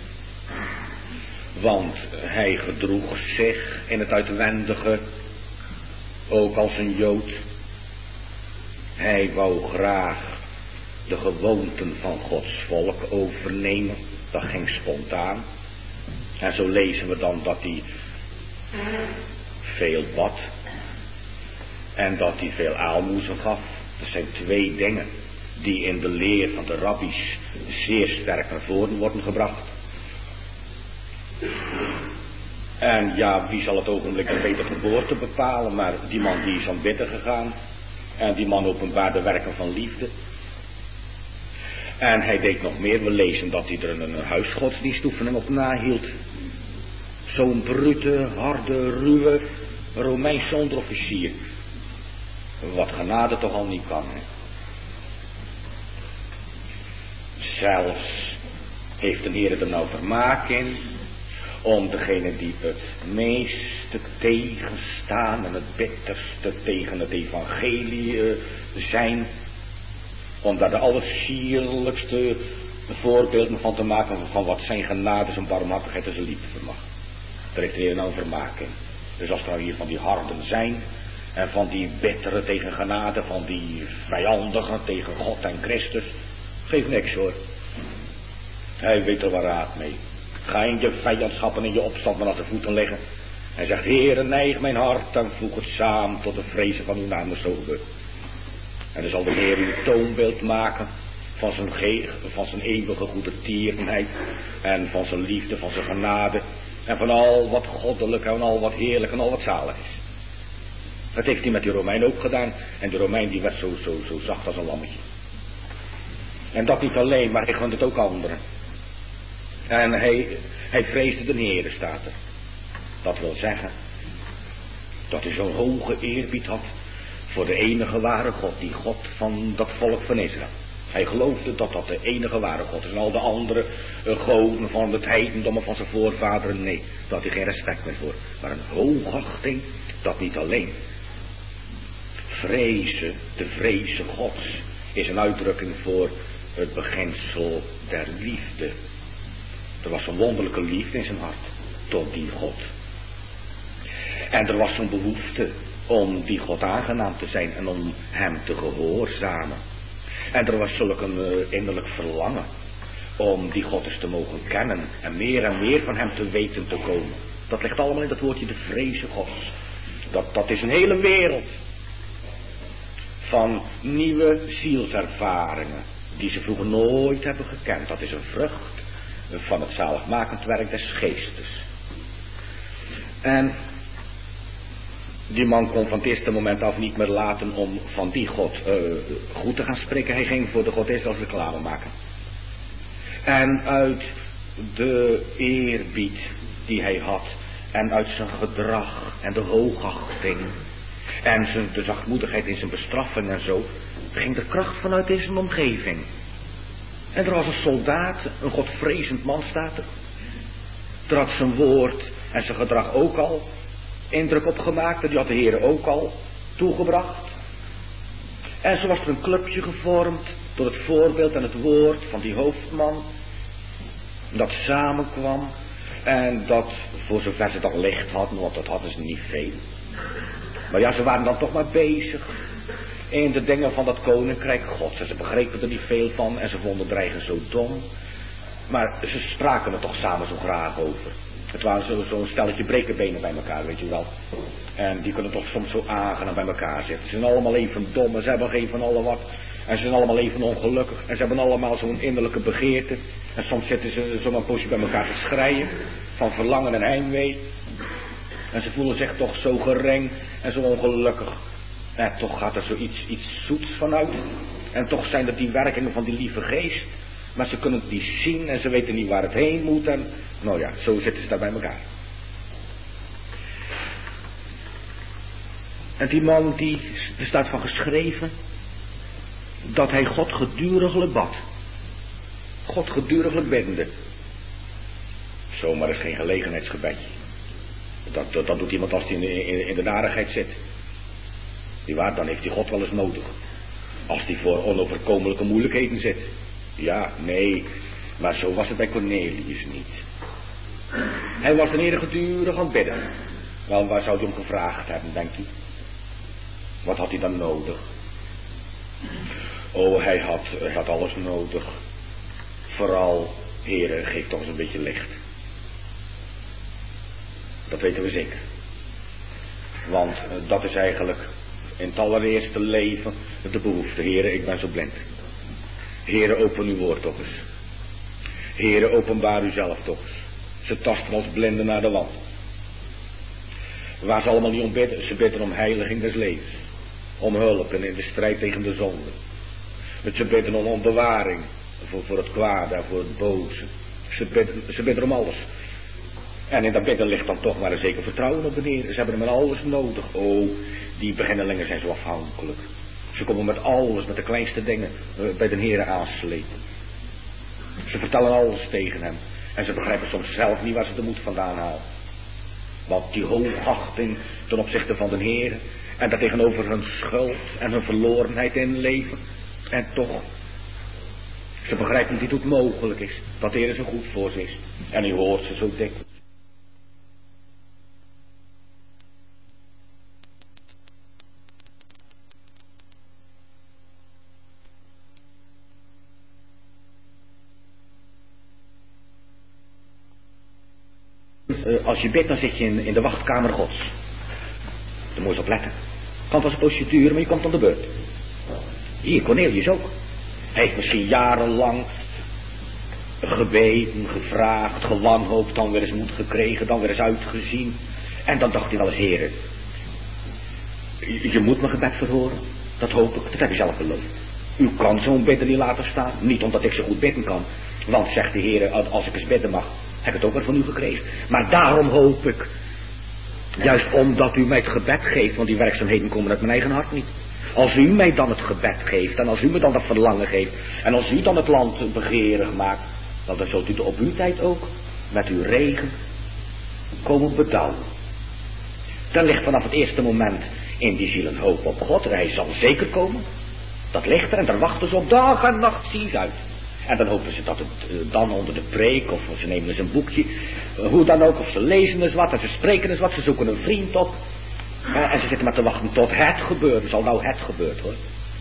want hij gedroeg zich in het uitwendige ook als een Jood. Hij wou graag de gewoonten van Gods volk overnemen. Dat ging spontaan. En zo lezen we dan dat hij veel bad. En dat hij veel aalmoezen gaf. Dat zijn twee dingen die in de leer van de rabbies zeer sterk naar voren worden gebracht. En ja, wie zal het ogenblik de beter geboorte bepalen, maar die man die is aan bidden gegaan. En die man openbaarde werken van liefde. En hij deed nog meer, we lezen dat hij er een huisgodsdienstoefening op nahield. Zo'n brute, harde, ruwe Romeinse onderofficier. Wat genade toch al niet kan, hè. Zelfs heeft de Heer er nou vermaak in om degene die het meeste tegenstaan en het bitterste tegen het evangelie zijn, om daar de allersierlijkste voorbeelden van te maken van wat zijn genade, zijn barmhartigheid en zijn liefde vermag. Daar heeft de Heer nou vermaak in. Dus als er hier van die harden zijn en van die bittere tegen genade, van die vijandigen tegen God en Christus, geef niks hoor. Hij weet er wel raad mee. Ga in je vijandschappen en je opstand maar aan de voeten leggen. En zegt, Heere, neig mijn hart en voeg het samen tot de vrezen van uw naam zo gebeurt. En dan zal de Heer uw toonbeeld maken van zijn eeuwige goede tierenheid en van zijn liefde, van zijn genade en van al wat goddelijk en al wat heerlijk en al wat zalig is. Dat heeft hij met die Romein ook gedaan en de Romein die werd zo zacht als een lammetje. En dat niet alleen, maar hij gunde het ook anderen. En hij vreesde de Heere, staat er. Dat wil zeggen dat hij zo'n hoge eerbied had voor de enige ware God, die God van dat volk van Israël. Hij geloofde dat dat de enige ware God is. En al de andere goden van het heidendom en van zijn voorvaderen, nee, daar had hij geen respect meer voor. Maar een hoogachting, dat niet alleen. Vrezen, de vrezen Gods, is een uitdrukking voor het beginsel der liefde. Er was een wonderlijke liefde in zijn hart tot die God. En er was een behoefte om die God aangenaam te zijn en om hem te gehoorzamen. En er was zulk een innerlijk verlangen om die God eens te mogen kennen en meer van hem te weten te komen. Dat ligt allemaal in dat woordje de vrezen Gods. Dat is een hele wereld van nieuwe zielservaringen die ze vroeger nooit hebben gekend. Dat is een vrucht van het zaligmakend werk des geestes. En die man kon van het eerste moment af niet meer laten om van die God goed te gaan spreken. Hij ging voor de God Israëls reclame maken. En uit de eerbied die hij had en uit zijn gedrag en de hoogachting en de zachtmoedigheid in zijn bestraffing en zo, ging de kracht vanuit in zijn omgeving. En er was een soldaat, een godvrezend man staat er. Er had zijn woord en zijn gedrag ook al indruk op gemaakt. En die had de Heer ook al toegebracht. En zo was er een clubje gevormd door het voorbeeld en het woord van die hoofdman. Dat samenkwam. En dat voor zover ze dat licht hadden, want dat hadden ze niet veel. Maar ja, ze waren dan toch maar bezig in de dingen van dat koninkrijk Gods. En ze begrepen er niet veel van en ze vonden het eigen zo dom. Maar ze spraken er toch samen zo graag over. Het waren zo'n stelletje brekenbenen bij elkaar, weet je wel. En die kunnen toch soms zo aangenaam bij elkaar zitten. Ze zijn allemaal even dom en ze hebben geen van alle wat. En ze zijn allemaal even ongelukkig. En ze hebben allemaal zo'n innerlijke begeerte. En soms zitten ze zo'n poosje bij elkaar te schreien. Van verlangen en heimwee. En ze voelen zich toch zo gering en zo ongelukkig. En toch gaat er iets zoets vanuit. En toch zijn dat die werkingen van die lieve geest. Maar ze kunnen het niet zien en ze weten niet waar het heen moet. En nou ja, zo zitten ze daar bij elkaar. En die man, er staat van geschreven dat hij God geduriglijk bad. God geduriglijk biddende. Zomaar is geen gelegenheidsgebedje. Dat doet iemand als hij in de narigheid zit. Dan heeft hij God wel eens nodig. Als hij voor onoverkomelijke moeilijkheden zit. Ja, nee, maar zo was het bij Cornelius niet. Hij was de Heer gedurig aan het bidden. Wel, waar zou hij om gevraagd hebben, denkt u? Wat had hij dan nodig? Oh, hij had alles nodig. Vooral, Heere, geef toch eens een beetje licht. Dat weten we zeker. Want dat is eigenlijk in het allereerste leven de behoefte. Heere, ik ben zo blind. Heere, open uw woord toch eens. Heere, openbaar uzelf toch eens. Ze tasten als blinden naar de wand. Waar ze allemaal niet om bidden. Ze bidden om heiliging des levens. Om hulp en in de strijd tegen de zonde. Ze bidden om bewaring. Voor het kwade en voor het boze. Ze bidden om alles. En in dat bidden ligt dan toch maar een zeker vertrouwen op de Heer. Ze hebben hem met alles nodig. Oh, die beginnelingen zijn zo afhankelijk. Ze komen met alles, met de kleinste dingen bij de Heer aanslepen. Ze vertellen alles tegen hem. En ze begrijpen soms zelf niet waar ze de moed vandaan halen. Want die hoogachting ten opzichte van de Heer. En dat tegenover hun schuld en hun verlorenheid in leven. En toch, ze begrijpen niet hoe het mogelijk is. Dat de Heer zo goed voor ze is. En u hoort ze zo dikwijls. Als je bidt, dan zit je in de wachtkamer Gods. Daar moet je eens op letten. Kan als een procedure, maar je komt aan de beurt. Hier, Cornelius ook. Hij heeft misschien jarenlang gebeden, gevraagd, gewanhoopt, dan weer eens moed gekregen, dan weer eens uitgezien. En dan dacht hij wel eens, Heere, je moet mijn gebed verhoren. Dat hoop ik, dat heb je zelf beloofd. U kan zo'n bidden niet laten staan. Niet omdat ik zo goed bidden kan. Want, zegt de Heer, als ik eens bidden mag, heb ik het ook weer van u gekregen. Maar daarom hoop ik, juist omdat u mij het gebed geeft, want die werkzaamheden komen uit mijn eigen hart niet. Als u mij dan het gebed geeft, en als u me dan dat verlangen geeft, en als u dan het land begeerig maakt, dan zult u op uw tijd ook met uw regen komen bedouwen. Dan ligt vanaf het eerste moment in die ziel een hoop op God. En hij zal zeker komen. Dat ligt er en daar wachten ze op dag en nacht, zie ze uit. En dan hopen ze dat het dan onder de preek, of ze nemen eens een boekje, hoe dan ook, of ze lezen eens wat, en ze spreken eens wat, ze zoeken een vriend op. En ze zitten maar te wachten tot het gebeurt. Zal nou het gebeurt, hoor.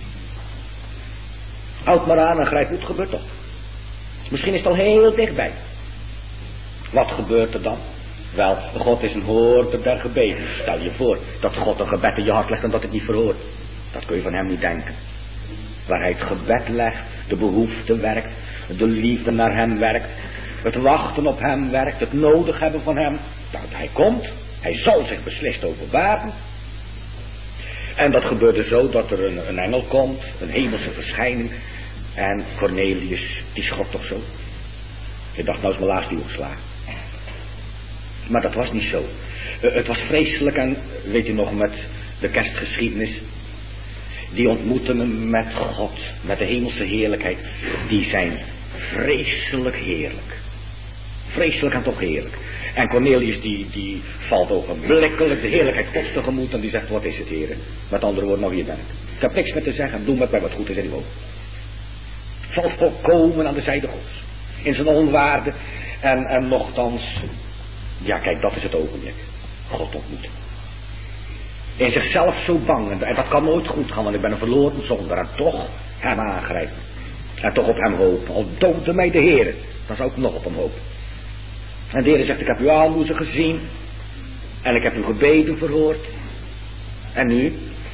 Houd maar aan en grijp hoe het gebeurt toch. Misschien is het al heel dichtbij. Wat gebeurt er dan? Wel, God is een hoorder der gebeden. Stel je voor dat God een gebed in je hart legt en dat het niet verhoort. Dat kun je van hem niet denken. Waar hij het gebed legt, de behoefte werkt, de liefde naar hem werkt, het wachten op hem werkt, het nodig hebben van hem. Nou, hij komt, hij zal zich beslist openbaren. En dat gebeurde zo dat er een engel komt, een hemelse verschijning. En Cornelius, die schrok toch zo. Hij dacht, nou is mijn laatste uur geslagen. Maar dat was niet zo. Het was vreselijk en weet u nog met de kerstgeschiedenis. Die ontmoeten met God, met de hemelse heerlijkheid. Die zijn vreselijk heerlijk. Vreselijk en toch heerlijk. En Cornelius die valt ogenblikkelijk de heerlijkheid Gods tegemoet en die zegt, wat is het, heren? Met andere woorden, nou hier ben ik. Ik heb niks meer te zeggen, doe met mij wat goed is in uw ogen. Valt volkomen aan de zijde Gods. In zijn onwaarde en nochtans, ja kijk, dat is het ogenblik. God ontmoeten. In zichzelf zo bang, en dat kan nooit goed gaan, want ik ben een verloren zonder en toch hem aangrijpen. En toch op hem hopen. Al doodde mij de Heer, dan zou ik nog op hem hopen. En de Heer zegt, ik heb uw aalmoezen gezien. En ik heb uw gebeden verhoord. En nu?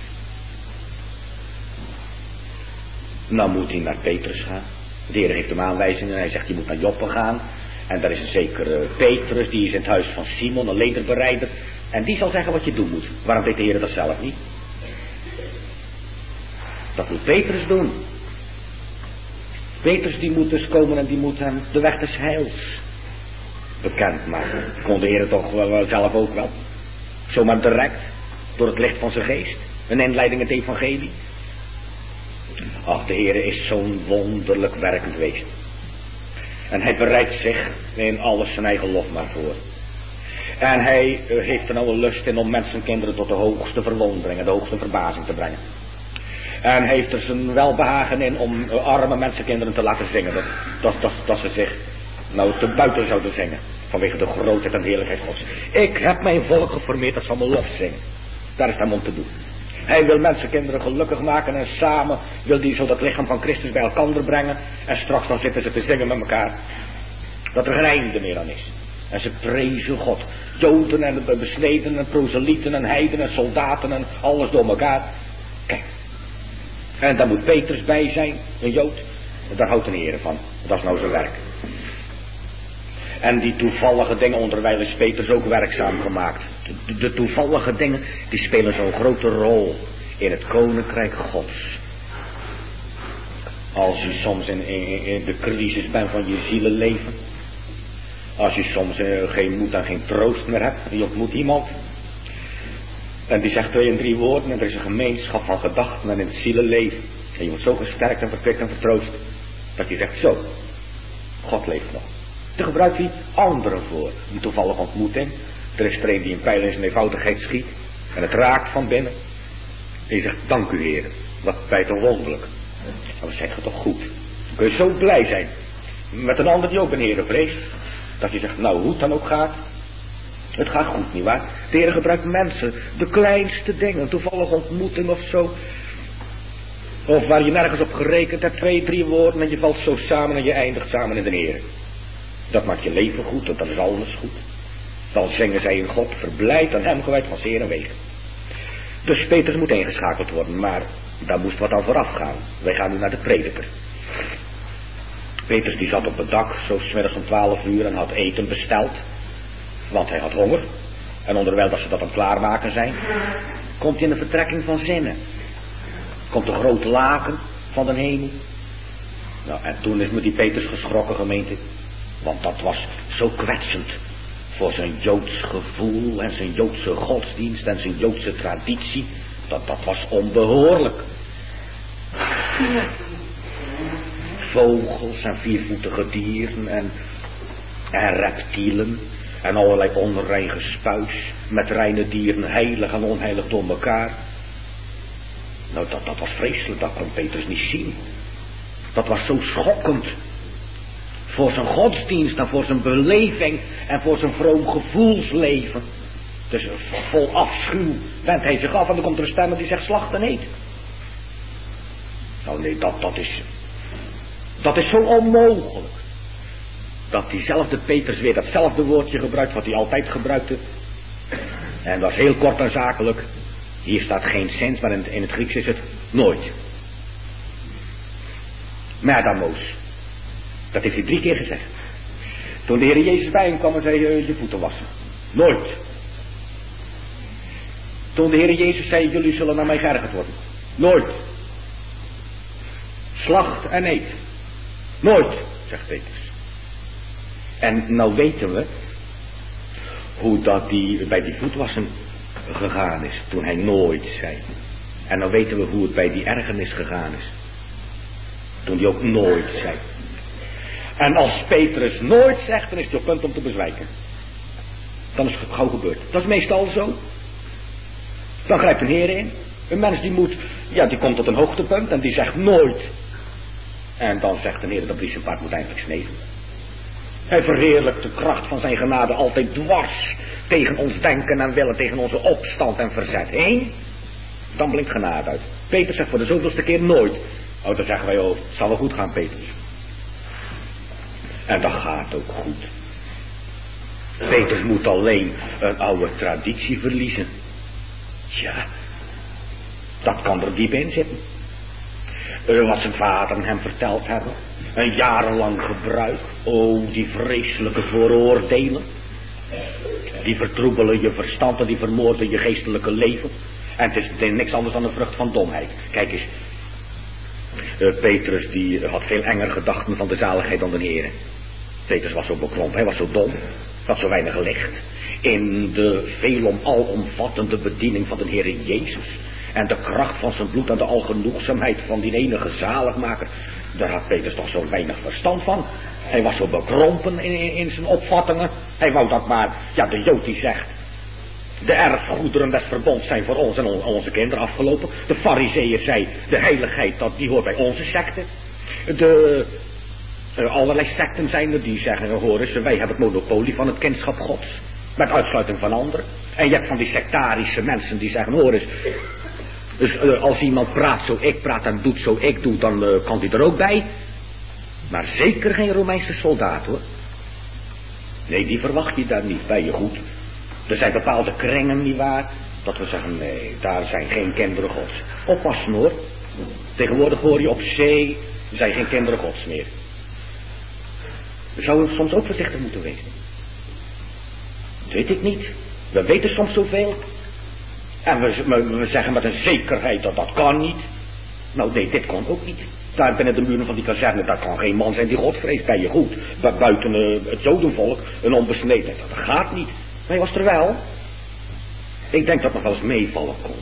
Nou moet hij naar Petrus gaan. De Heer heeft hem aanwijzingen en hij zegt, je moet naar Joppe gaan. En daar is een zekere Petrus, die is in het huis van Simon, een lederbereider. En die zal zeggen wat je doen moet. Waarom deed de Heer dat zelf niet? Dat moet Petrus doen. Petrus die moet dus komen en die moet hem de weg des heils bekend maken. Kon de Heer toch wel zelf ook wel. Zomaar direct, door het licht van zijn geest. Een inleiding in het evangelie. Ach, de Heer is zo'n wonderlijk werkend wezen. En hij bereidt zich in alles zijn eigen lof maar voor. En hij heeft er nou een lust in om mensenkinderen tot de hoogste verwondering en de hoogste verbazing te brengen. En hij heeft er zijn welbehagen in om arme mensenkinderen te laten zingen. Dat ze zich nou te buiten zouden zingen. Vanwege de grootheid en heerlijkheid Gods. Ik heb mijn volk geformeerd dat zal me lof zingen. Daar is het hem om te doen. Hij wil mensenkinderen gelukkig maken en samen wil hij zo dat lichaam van Christus bij elkaar brengen. En straks dan zitten ze te zingen met elkaar. Dat er geen einde meer aan is. En ze prezen God. Joden en besneden en proselieten en heiden en soldaten en alles door elkaar. Kijk. En daar moet Petrus bij zijn, een Jood. Daar houdt de Heer van. Dat is nou zijn werk. En die toevallige dingen onderwijl is Petrus ook werkzaam gemaakt. De toevallige dingen die spelen zo'n grote rol in het koninkrijk Gods. Als je soms in de crisis bent van je zielenleven. Als je soms geen moed en geen troost meer hebt. En je ontmoet iemand. En die zegt 2 en 3 woorden. En er is een gemeenschap van gedachten en in het zielenleven. En je wordt zo gesterkt en verkwikt en vertroost. Dat je zegt zo. God leeft nog. Daar gebruikt hij anderen voor. Een toevallige ontmoeting. Er is er een die een pijl in zijn eenvoudigheid schiet. En het raakt van binnen. En je zegt dank u Heer. Dat bijt toch wonderlijk. Maar dat zegt je toch goed. Dan kun je zo blij zijn. Met een ander die ook een Heer vreest. Dat je zegt nou hoe het dan ook gaat. Het gaat goed nietwaar. De Heer gebruikt mensen. De kleinste dingen. Een toevallige ontmoeting of zo. Of waar je nergens op gerekend hebt. 2, 3 woorden. En je valt zo samen en je eindigt samen in de Heer. Dat maakt je leven goed. Dat is alles goed. Dan zingen zij in God. Verblijd aan hem gewijd van zeer en wegen. Dus Petrus moet ingeschakeld worden. Maar daar moest wat aan vooraf gaan. Wij gaan nu naar de prediker. Petrus die zat op het dak. Zo 's middags om 12 uur. En had eten besteld. Want hij had honger. En onderwijl dat ze dat aan het klaarmaken zijn. Komt hij in de vertrekking van zinnen. Komt de grote laken van de hemel. Nou, en toen is me die Petrus geschrokken gemeente. Want dat was zo kwetsend. Voor zijn Joods gevoel en zijn Joodse godsdienst en zijn Joodse traditie. Dat was onbehoorlijk. Vogels en viervoetige dieren en reptielen. En allerlei onrein gespuis. Met reine dieren heilig en onheilig door elkaar. Nou, dat was vreselijk. Dat kon Petrus niet zien. Dat was zo schokkend. Voor zijn godsdienst en voor zijn beleving en voor zijn vroom gevoelsleven. Dus vol afschuw wendt hij zich af en dan komt er een stem die zegt slacht en eet. Nou nee, dat is zo onmogelijk. Dat diezelfde Petrus weer datzelfde woordje gebruikt wat hij altijd gebruikte. En dat is heel kort en zakelijk. Hier staat geen sinds, maar in het Grieks is het nooit. Metamos. Dat heeft hij 3 keer gezegd. Toen de Heer Jezus bij hem kwam en zei je voeten wassen. Nooit. Toen de Heer Jezus zei jullie zullen naar mij geërgerd worden. Nooit. Slacht en eet. Nooit, zegt Petrus. En nou weten we hoe dat bij die voetwassen gegaan is. Toen hij nooit zei. En nou weten we hoe het bij die ergernis gegaan is. Toen hij ook nooit zei. En als Petrus nooit zegt, dan is het op punt om te bezwijken. Dan is het gauw gebeurd. Dat is meestal zo. Dan grijpt een Heer in. Een mens die komt tot een hoogtepunt en die zegt nooit. En dan zegt de Heer dat zijn paard moet eindelijk sneven. Hij verheerlijkt de kracht van zijn genade altijd dwars tegen ons denken en willen, tegen onze opstand en verzet heen. Dan blinkt genade uit. Petrus zegt voor de zoveelste keer nooit. Oh, dan zeggen wij, het zal wel goed gaan, Petrus. En dat gaat ook goed. Petrus moet alleen een oude traditie verliezen. Ja, dat kan er diep in zitten. Wat zijn vader hem verteld hebben. Een jarenlang gebruik. Oh, die vreselijke vooroordelen. Die vertroebelen je verstand en die vermoorden je geestelijke leven. En het is niks anders dan een vrucht van domheid. Kijk eens. Petrus die had veel enger gedachten van de zaligheid dan de Heer. Petrus was zo bekrompen, hij was zo dom. Had zo weinig licht. In de veelom alomvattende bediening van de Heer Jezus. En de kracht van zijn bloed en de algenoegzaamheid van die enige zaligmaker. Daar had Petrus toch zo weinig verstand van. Hij was zo bekrompen in zijn opvattingen. Hij wou dat maar, de Jood die zegt. De erfgoederen des verbonds zijn voor ons en onze kinderen afgelopen. De Farizeeër zei, de heiligheid die hoort bij onze secte. Allerlei secten zijn er die zeggen, hoor eens, wij hebben het monopolie van het kindschap Gods. Met uitsluiting van anderen. En je hebt van die sectarische mensen die zeggen, hoor eens. Dus als iemand praat zo ik praat en doet zo ik doe, dan kan die er ook bij. Maar zeker geen Romeinse soldaat hoor. Nee, die verwacht je daar niet bij je goed. Er zijn bepaalde kringen nietwaar. Dat we zeggen, nee, daar zijn geen kinderen Gods. Oppassen hoor. Tegenwoordig hoor je op zee, er zijn geen kinderen Gods meer. We zouden soms ook voorzichtig moeten wezen. Dat weet ik niet. We weten soms zoveel. En we zeggen met een zekerheid dat dat kan niet. Nou nee, dit kon ook niet. Daar binnen de muren van die kazerne, daar kan geen man zijn die God vreest. Ben je goed. Buiten het Jodenvolk, een onbesnedenheid. Dat gaat niet. Maar hij was er wel. Ik denk dat nog wel eens meevallen kon.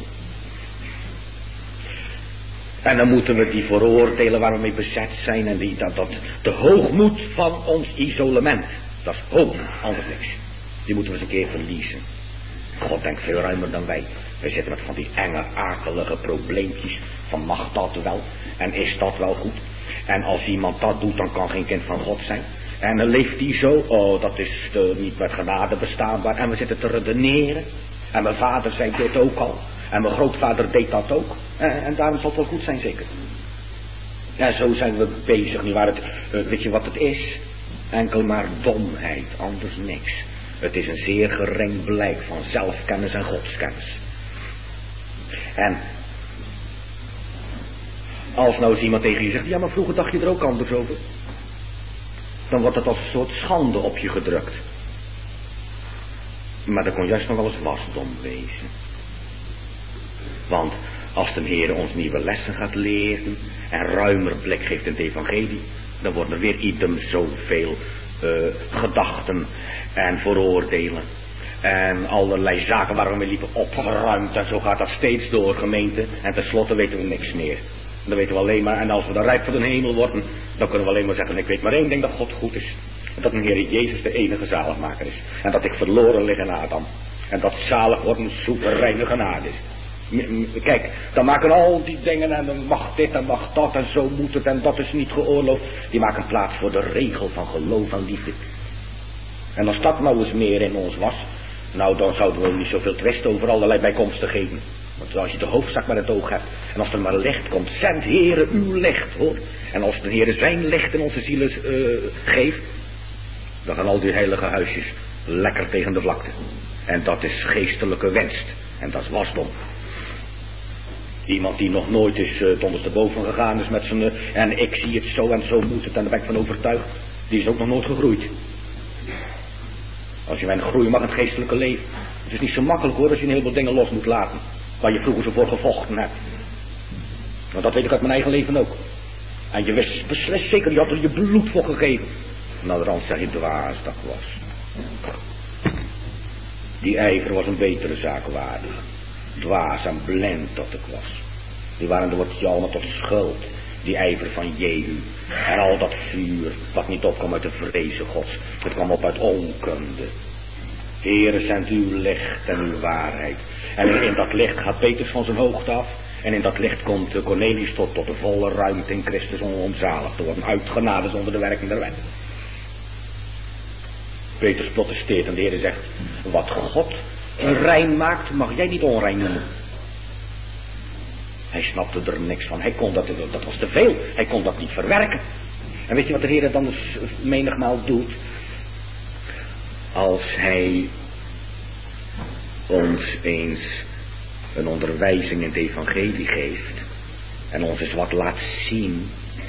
En dan moeten we die veroordelen waar we mee bezet zijn. En de hoogmoed van ons isolement. Dat is hoog, anders niks. Die moeten we eens een keer verliezen. God denkt veel ruimer dan wij. Wij zitten met van die enge, akelige probleempjes. Van mag dat wel? En is dat wel goed? En als iemand dat doet, dan kan geen kind van God zijn. En dan leeft hij zo. Oh, dat is niet met genade bestaanbaar. En we zitten te redeneren. En mijn vader zei dit ook al. En mijn grootvader deed dat ook. En daarom zal het wel goed zijn, zeker. Ja, zo zijn we bezig. Nu waar weet je wat het is? Enkel maar domheid, anders niks. Het is een zeer gering blijk van zelfkennis en godskennis. En als nou eens iemand tegen je zegt, ja maar vroeger dacht je er ook anders over. Dan wordt het als een soort schande op je gedrukt. Maar dat kon juist nog wel eens wasdom wezen. Want als de Heer ons nieuwe lessen gaat leren en ruimer blik geeft in het evangelie, dan worden er weer idem zoveel gedachten en vooroordelen en allerlei zaken waar we mee liepen opgeruimd. En zo gaat dat steeds door, gemeente. En tenslotte weten we niks meer. Dan weten we alleen maar, en als we dan rijk voor de hemel worden, dan kunnen we alleen maar zeggen, ik weet maar één ding, dat God goed is. En dat mijn Heer Jezus de enige zaligmaker is. En dat ik verloren lig in Adam. En dat zalig worden soevereine genade is. Kijk, dan maken al die dingen en dan mag dit en mag dat en zo moet het en dat is niet geoorloofd. Die maken plaats voor de regel van geloof en liefde. En als dat nou eens meer in ons was, nou dan zouden we niet zoveel twisten over allerlei bijkomstigheden. Want als je de hoofdzak met het oog hebt en als er maar licht komt, zend Heere uw licht, hoor. En als de Heere zijn licht in onze zielen geeft, dan gaan al die heilige huisjes lekker tegen de vlakte. En dat is geestelijke winst. En dat is wasdom. Iemand die nog nooit is ondersteboven gegaan is met zijn en ik zie het zo en zo moet het en daar ben ik van overtuigd. Die is ook nog nooit gegroeid. Als je bent groeien mag in het geestelijke leven. Het is niet zo makkelijk hoor als je een heleboel dingen los moet laten. Waar je vroeger zo voor gevochten hebt. Want dat weet ik uit mijn eigen leven ook. En je wist beslist zeker, je had er je bloed voor gegeven. Nou de rand zeg je dwaas dat was. Die ijver was een betere zaak waardig. Dwaas en blind dat ik was. Die waren er wordt je allemaal tot schuld. Die ijver van Jehu. En al dat vuur wat niet opkwam uit de vrezen Gods. Het kwam op uit onkunde. Heere, zendt uw licht en uw waarheid. En in dat licht gaat Petrus van zijn hoogte af. En in dat licht komt Cornelius tot de volle ruimte in Christus om zalig te worden. Uit genade zonder de werking der wet. Petrus protesteert en de Heer zegt, wat God rein maakt, mag jij niet onrein noemen. Hij snapte er niks van. Hij kon dat was te veel. Hij kon dat niet verwerken. En weet je wat de Heer dan dus menigmaal doet? Als hij ons eens een onderwijzing in het evangelie geeft en ons eens wat laat zien,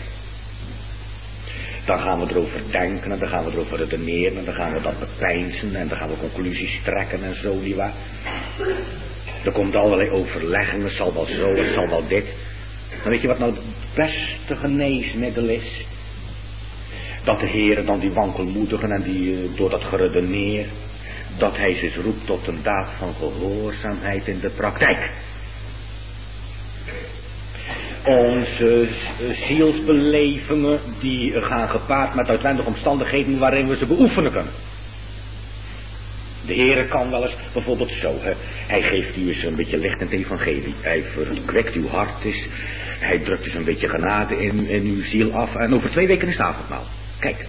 dan gaan we erover denken en dan gaan we erover redeneren en dan gaan we dat bepeinzen en dan gaan we conclusies trekken en zo, nietwaar. Er komt allerlei overleggen, het zal wel zo, het zal wel dit. Dan weet je wat nou het beste geneesmiddel is? Dat de Heer dan die wankelmoedigen en die door dat geredeneer, dat hij ze roept tot een daad van gehoorzaamheid in de praktijk. Onze zielsbelevingen die gaan gepaard met uitwendige omstandigheden waarin we ze beoefenen kunnen. De Heere kan wel eens bijvoorbeeld zo. Hij geeft u eens een beetje licht in het evangelie. Hij verkwekt uw hart eens. Hij drukt eens een beetje genade in uw ziel af. En over 2 weken is het avondmaal. Kijk.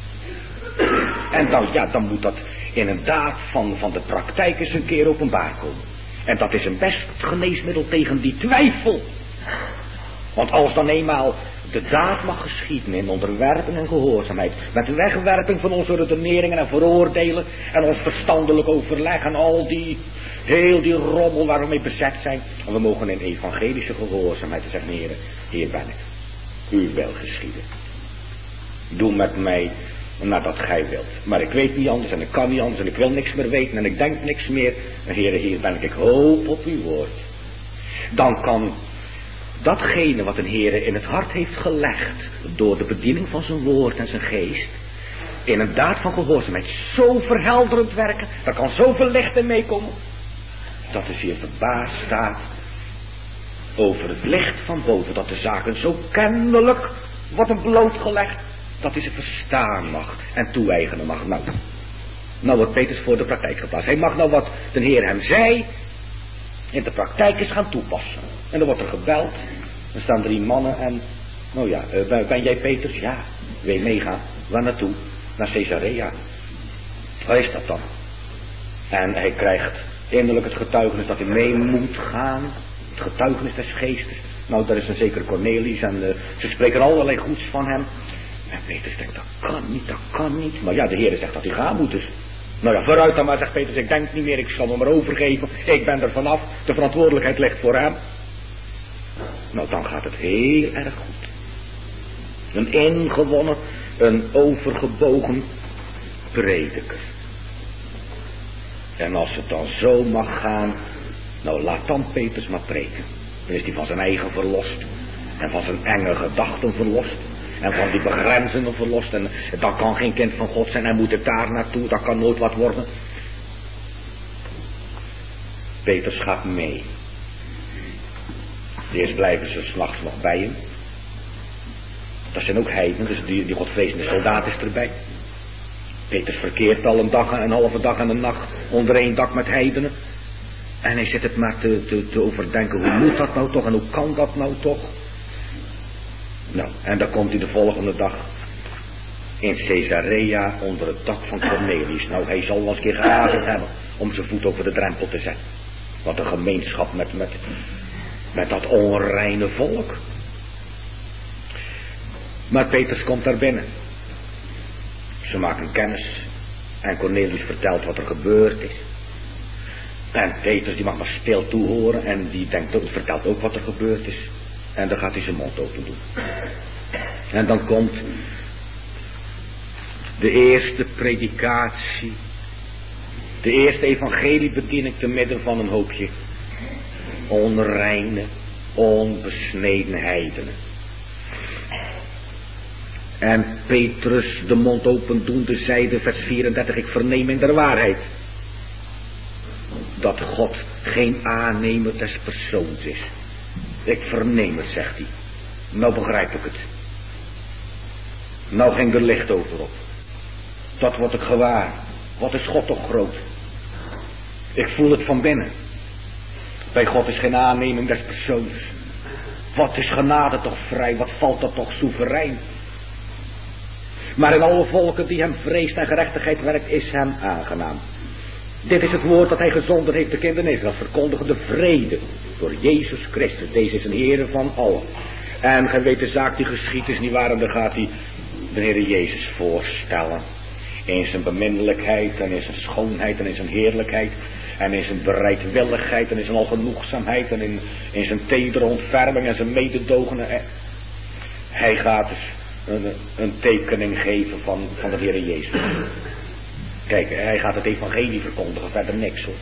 En dan moet dat in een daad van de praktijk eens een keer openbaar komen. En dat is een best geneesmiddel tegen die twijfel. Want als dan eenmaal de daad mag geschieden in onderwerping en gehoorzaamheid, met de wegwerping van onze redeneringen en veroordelen en ons verstandelijk overleg en heel die rommel waar we mee bezet zijn. En we mogen in evangelische gehoorzaamheid zeggen, Heer, hier ben ik. U wil geschieden. Doe met mij nadat gij wilt. Maar ik weet niet anders en ik kan niet anders en ik wil niks meer weten en ik denk niks meer. En Heere, hier ben ik hoop op uw woord. Dan kan datgene wat een Heere in het hart heeft gelegd, door de bediening van zijn woord en zijn geest, in een daad van gehoorzaamheid zo verhelderend werken, daar kan zoveel licht in meekomen, dat de zeer verbaasd staat over het licht van boven, dat de zaken zo kennelijk worden blootgelegd, dat hij ze verstaan mag en toe-eigenen mag. Nou wordt Petrus voor de praktijk geplaatst. Hij mag nou wat de Heer hem zei, in de praktijk is gaan toepassen. En dan wordt er gebeld, er staan 3 mannen en, nou ja, ben jij Petrus? Ja, wil je meegaan? Waar naartoe? Naar Caesarea. Waar is dat dan? En hij krijgt innerlijk het getuigenis dat hij mee moet gaan. Het getuigenis des geestes. Nou, daar is een zekere Cornelius en ze spreken allerlei goeds van hem. En Petrus denkt, dat kan niet. Maar ja, de Heer zegt dat hij gaan moet dus. Nou ja, vooruit dan maar, zegt Petrus, ik denk niet meer, ik zal me maar overgeven. Ik ben er vanaf, de verantwoordelijkheid ligt voor hem. Nou, dan gaat het heel erg goed. Een ingewonnen, een overgebogen prediker. En als het dan zo mag gaan, nou laat dan Petrus maar preken. Dan is hij van zijn eigen verlost. En van zijn enge gedachten verlost. En van die begrenzingen verlost. En dat kan geen kind van God zijn. Hij moet er daar naartoe. Dat kan nooit wat worden. Petrus gaat mee. Eerst blijven ze 's nachts nog bij hem. Dat zijn ook heidenen. Dus die godvrezende soldaat is erbij. Petrus verkeert al een dag, een halve dag en een nacht onder één dak met heidenen. En hij zit het maar te overdenken. Hoe moet dat nou toch? En hoe kan dat nou toch? Nou, en dan komt hij de volgende dag in Caesarea onder het dak van Cornelius. Nou, hij zal wel eens een keer geazerd hebben om zijn voet over de drempel te zetten. Wat een gemeenschap met dat onreine volk. Maar Petrus komt daar binnen. Ze maken kennis. En Cornelius vertelt wat er gebeurd is. En Petrus die mag maar stil toehoren. En die vertelt ook wat er gebeurd is. En dan gaat hij zijn mond open doen. En dan komt de eerste predikatie. De eerste evangeliebediening te midden van een hoopje onreine, onbesneden heidenen. En Petrus de mond opendoende zeide, vers 34, ik verneem in der waarheid dat God geen aannemer des persoons is. Ik verneem het, zegt hij. Nou begrijp ik het. Nou ging er licht over op. Dat word ik gewaar. Wat is God toch groot. Ik voel het van binnen. Bij God is geen aanneming des persoons. Wat is genade toch vrij. Wat valt dat toch soeverein. Maar in alle volken die hem vreest en gerechtigheid werkt, is hem aangenaam. Dit is het woord dat hij gezonden heeft de kinderen Israël. Verkondigen de vrede door Jezus Christus. Deze is een Heere van allen. En gij weet de zaak die geschied is niet waar. En dan gaat hij de Heere Jezus voorstellen. In zijn beminnelijkheid en in zijn schoonheid en in zijn heerlijkheid. En in zijn bereidwilligheid en in zijn algenoegzaamheid. En in zijn tedere ontferming en zijn mededogen. Hij gaat dus een tekening geven van de Heere Jezus. Kijk, hij gaat het evangelie verkondigen, verder niks hoor.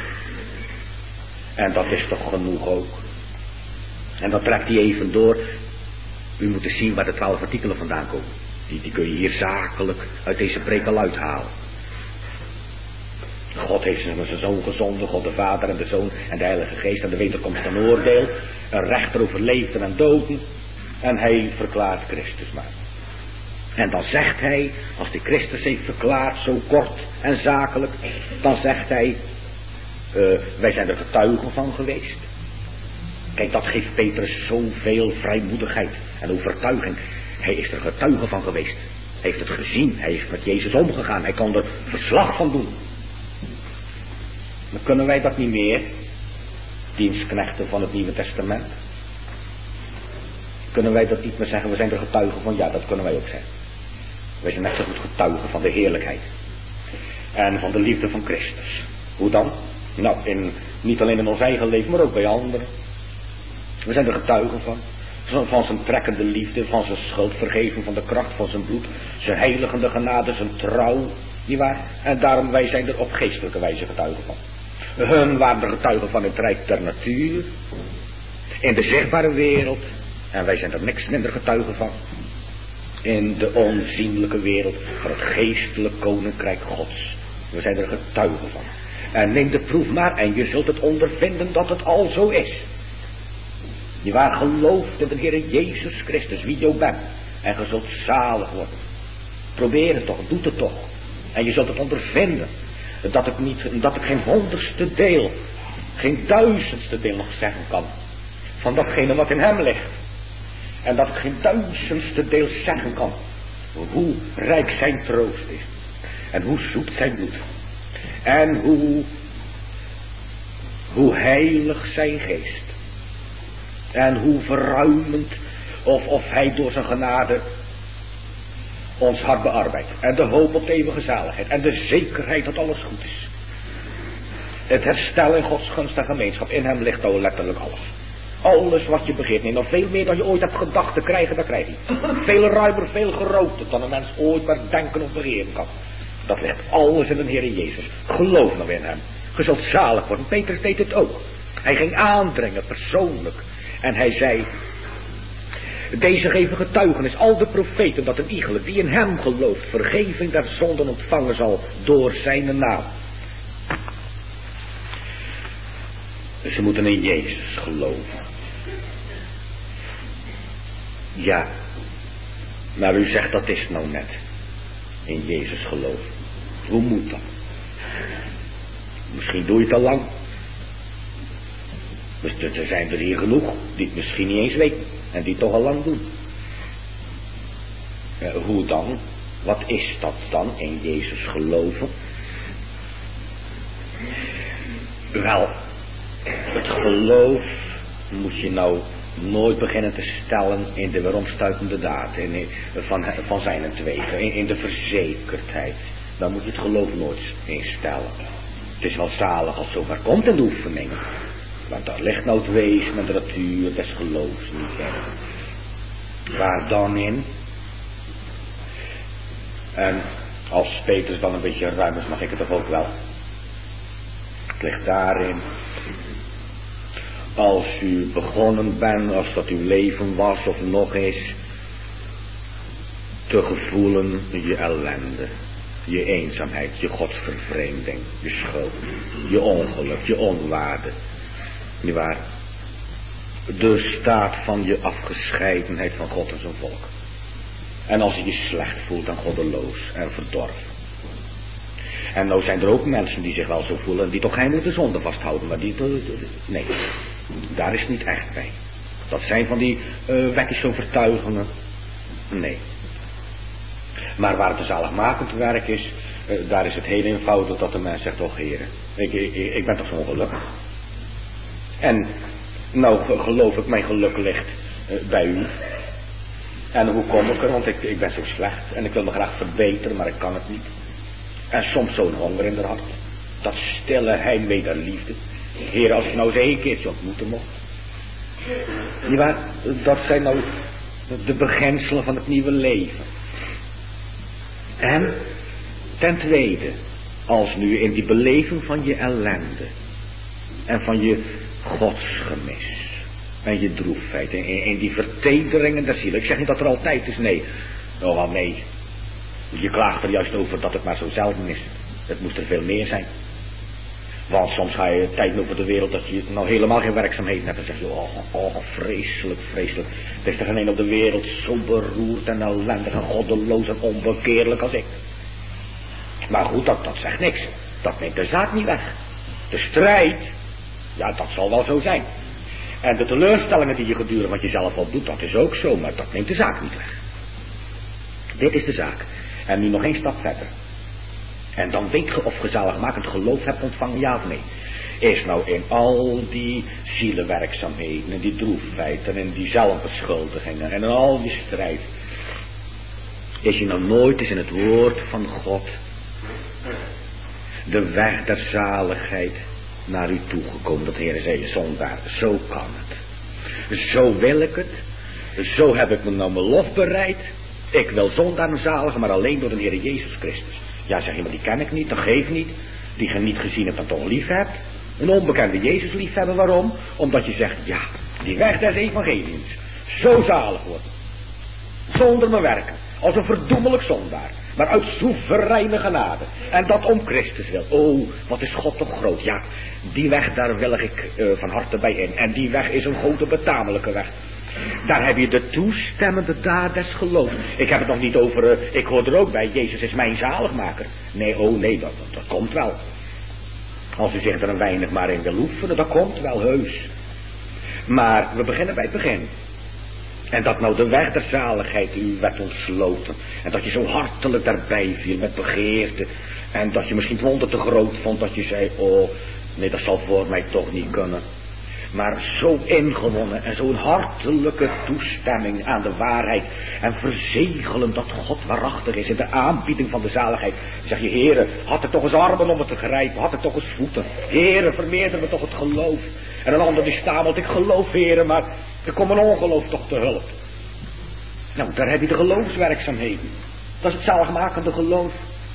En dat is toch genoeg ook. En dan trekt hij even door. U moet eens zien waar de 12 artikelen vandaan komen. Die kun je hier zakelijk uit deze preek al uithalen. God heeft zijn zoon gezonden, God de Vader en de Zoon en de Heilige Geest en de wederkomst van oordeel. Een rechter over leven en doden. En hij verklaart Christus maar. En dan zegt hij, als hij Christus heeft verklaard, zo kort en zakelijk, dan zegt hij, wij zijn er getuigen van geweest. Kijk, dat geeft Petrus zoveel vrijmoedigheid en overtuiging. Hij is er getuige van geweest. Hij heeft het gezien, hij is met Jezus omgegaan, hij kan er verslag van doen. Dan kunnen wij dat niet meer, dienstknechten van het Nieuwe Testament. Kunnen wij dat niet meer zeggen, we zijn er getuigen van, ja, dat kunnen wij ook zeggen. Wij zijn net zo goed getuigen van de heerlijkheid. En van de liefde van Christus. Hoe dan? Nou, niet alleen in ons eigen leven, maar ook bij anderen. We zijn er getuigen van. van zijn trekkende liefde, van zijn schuldvergeving, van de kracht van zijn bloed, zijn heiligende genade, zijn trouw, nietwaar? En daarom, wij zijn er op geestelijke wijze getuigen van. Hun waren de getuigen van het rijk der natuur, in de zichtbare wereld, en wij zijn er niks minder getuigen van, in de onzienlijke wereld van het geestelijk koninkrijk Gods. We zijn er getuigen van. En neem de proef maar en je zult het ondervinden dat het al zo is. Je waar gelooft in de Heer Jezus Christus, wie je ook bent. En je zult zalig worden. Probeer het toch, doe het toch. En je zult het ondervinden. Dat ik geen 100ste deel, geen 1000ste deel nog zeggen kan. Van datgene wat in hem ligt. En dat ik geen 1000ste deel zeggen kan. Hoe rijk zijn troost is. En hoe zoet zijn bloed. En hoe heilig zijn geest. En hoe verruimend of hij door zijn genade ons hart bearbeidt. En de hoop op de eeuwige zaligheid. En de zekerheid dat alles goed is. Het herstel in Gods gunst en gemeenschap. In hem ligt al letterlijk alles. Alles wat je begeert. Nee, nog veel meer dan je ooit hebt gedacht te krijgen, dat krijg je. Veel ruimer, veel groter dan een mens ooit maar denken of begeren kan. Dat ligt alles in de Heer Jezus. Geloof nou in hem. Je zult zalig worden. Petrus deed het ook. Hij ging aandringen, persoonlijk. En hij zei, deze geven getuigenis, al de profeten, dat een iegelijk die in hem gelooft, vergeving der zonden ontvangen zal door zijn naam. Dus ze moeten in Jezus geloven. Ja, maar u zegt dat is nou net. In Jezus geloven. Hoe moet dat? Misschien doe je het al lang. Dus er zijn er hier genoeg die het misschien niet eens weten. En die het toch al lang doen. Hoe dan? Wat is dat dan? In Jezus geloven? Wel, het geloof moet je nou nooit beginnen te stellen in de weeromstuitende daad. Van zijn tweeën. In de verzekerdheid. Dan moet je het geloof nooit instellen. Het is wel zalig als het zover komt in de oefening. Want daar ligt nou het wezen met de natuur des geloofs niet in. Waar dan in? En als Petrus dan een beetje ruim is, mag ik het toch ook wel. Het ligt daarin. Als u begonnen bent, als dat uw leven was of nog is, te gevoelen je ellende, je eenzaamheid, je godsvervreemding, je schuld, je ongeluk, je onwaarde. Nietwaar? De staat van je afgescheidenheid van God en zijn volk. En als je je slecht voelt en goddeloos en verdorven. En nou zijn er ook mensen die zich wel zo voelen en die toch geen moeten zonde vasthouden, maar nee, daar is het niet echt bij. Dat zijn van die wekkies overtuigingen. Nee. Maar waar het een zaligmakend werk is, daar is het heel eenvoudig dat de mens zegt, oh Heer, ik ben toch zo ongelukkig. En nou geloof ik, mijn geluk ligt bij u. En hoe kom ik er, want ik ben zo slecht en ik wil me graag verbeteren, maar ik kan het niet. En soms zo'n honger in de hart, dat stille heimwee der liefde. Heer, als je nou eens één keertje ontmoeten mocht. Nietwaar, dat zijn nou de beginselen van het nieuwe leven. En ten tweede, als nu in die beleving van je ellende en van je godsgemis en je droefheid, in die vertederingen der ziel. Ik zeg niet dat er altijd is, nee. Nogal nee. Je klaagt er juist over dat het maar zo zelden is. Het moest er veel meer zijn. Want soms ga je tijd over de wereld dat je nou helemaal geen werkzaamheden hebt. En zeg je, oh, vreselijk, vreselijk. Er is er geen een op de wereld zo beroerd en ellendig en goddeloos en onbekeerlijk als ik. Maar goed, dat zegt niks. Dat neemt de zaak niet weg. De strijd, ja, dat zal wel zo zijn. En de teleurstellingen die je gedurende wat je zelf opdoet, dat is ook zo, maar dat neemt de zaak niet weg. Dit is de zaak. En nu nog één stap verder. En dan weet je of je zaligmakend geloof hebt ontvangen, ja of nee. Is nou in al die zielenwerkzaamheden, en die droefheid, en in die zelfbeschuldigingen, en in al die strijd. Is je nou nooit eens in het woord van God de weg der zaligheid naar u toegekomen. Dat de Heer zei, zondaar, zo kan het. Zo wil ik het. Zo heb ik me nou mijn lof bereid. Ik wil zondaren zaligen, maar alleen door de Heer Jezus Christus. Ja, zeg je, maar die ken ik niet, dat geeft niet. Die je niet gezien hebt en toch lief hebt. Een onbekende Jezus lief hebben, waarom? Omdat je zegt, ja, die weg des evangeliums. Zo zalig worden. Zonder mijn werken. Als een verdoemelijk zondaar. Maar uit soevereine genade. En dat om Christus wil. Oh, wat is God toch groot. Ja, die weg, daar wil ik van harte bij in. En die weg is een grote betamelijke weg. Daar heb je de toestemmende daad des geloofs. Ik heb het nog niet over, ik hoor er ook bij, Jezus is mijn zaligmaker. Nee, oh nee, dat komt wel. Als u zich er een weinig maar in wil oefenen, dat komt wel heus. Maar we beginnen bij het begin. En dat nou de weg der zaligheid u werd ontsloten. En dat je zo hartelijk daarbij viel met begeerte. En dat je misschien het wonder te groot vond dat je zei, oh, nee, dat zal voor mij toch niet kunnen. Maar zo ingewonnen en zo'n hartelijke toestemming aan de waarheid. En verzegelen dat God waarachtig is in de aanbieding van de zaligheid. Zeg je, Heere, had ik toch eens armen om het te grijpen, had ik toch eens voeten. Heere, vermeerder me toch het geloof. En een ander die stamelt, ik geloof, Heere, maar er komt mijn ongeloof toch te hulp. Nou, daar heb je de geloofswerkzaamheden. Dat is het zaligmakende geloof.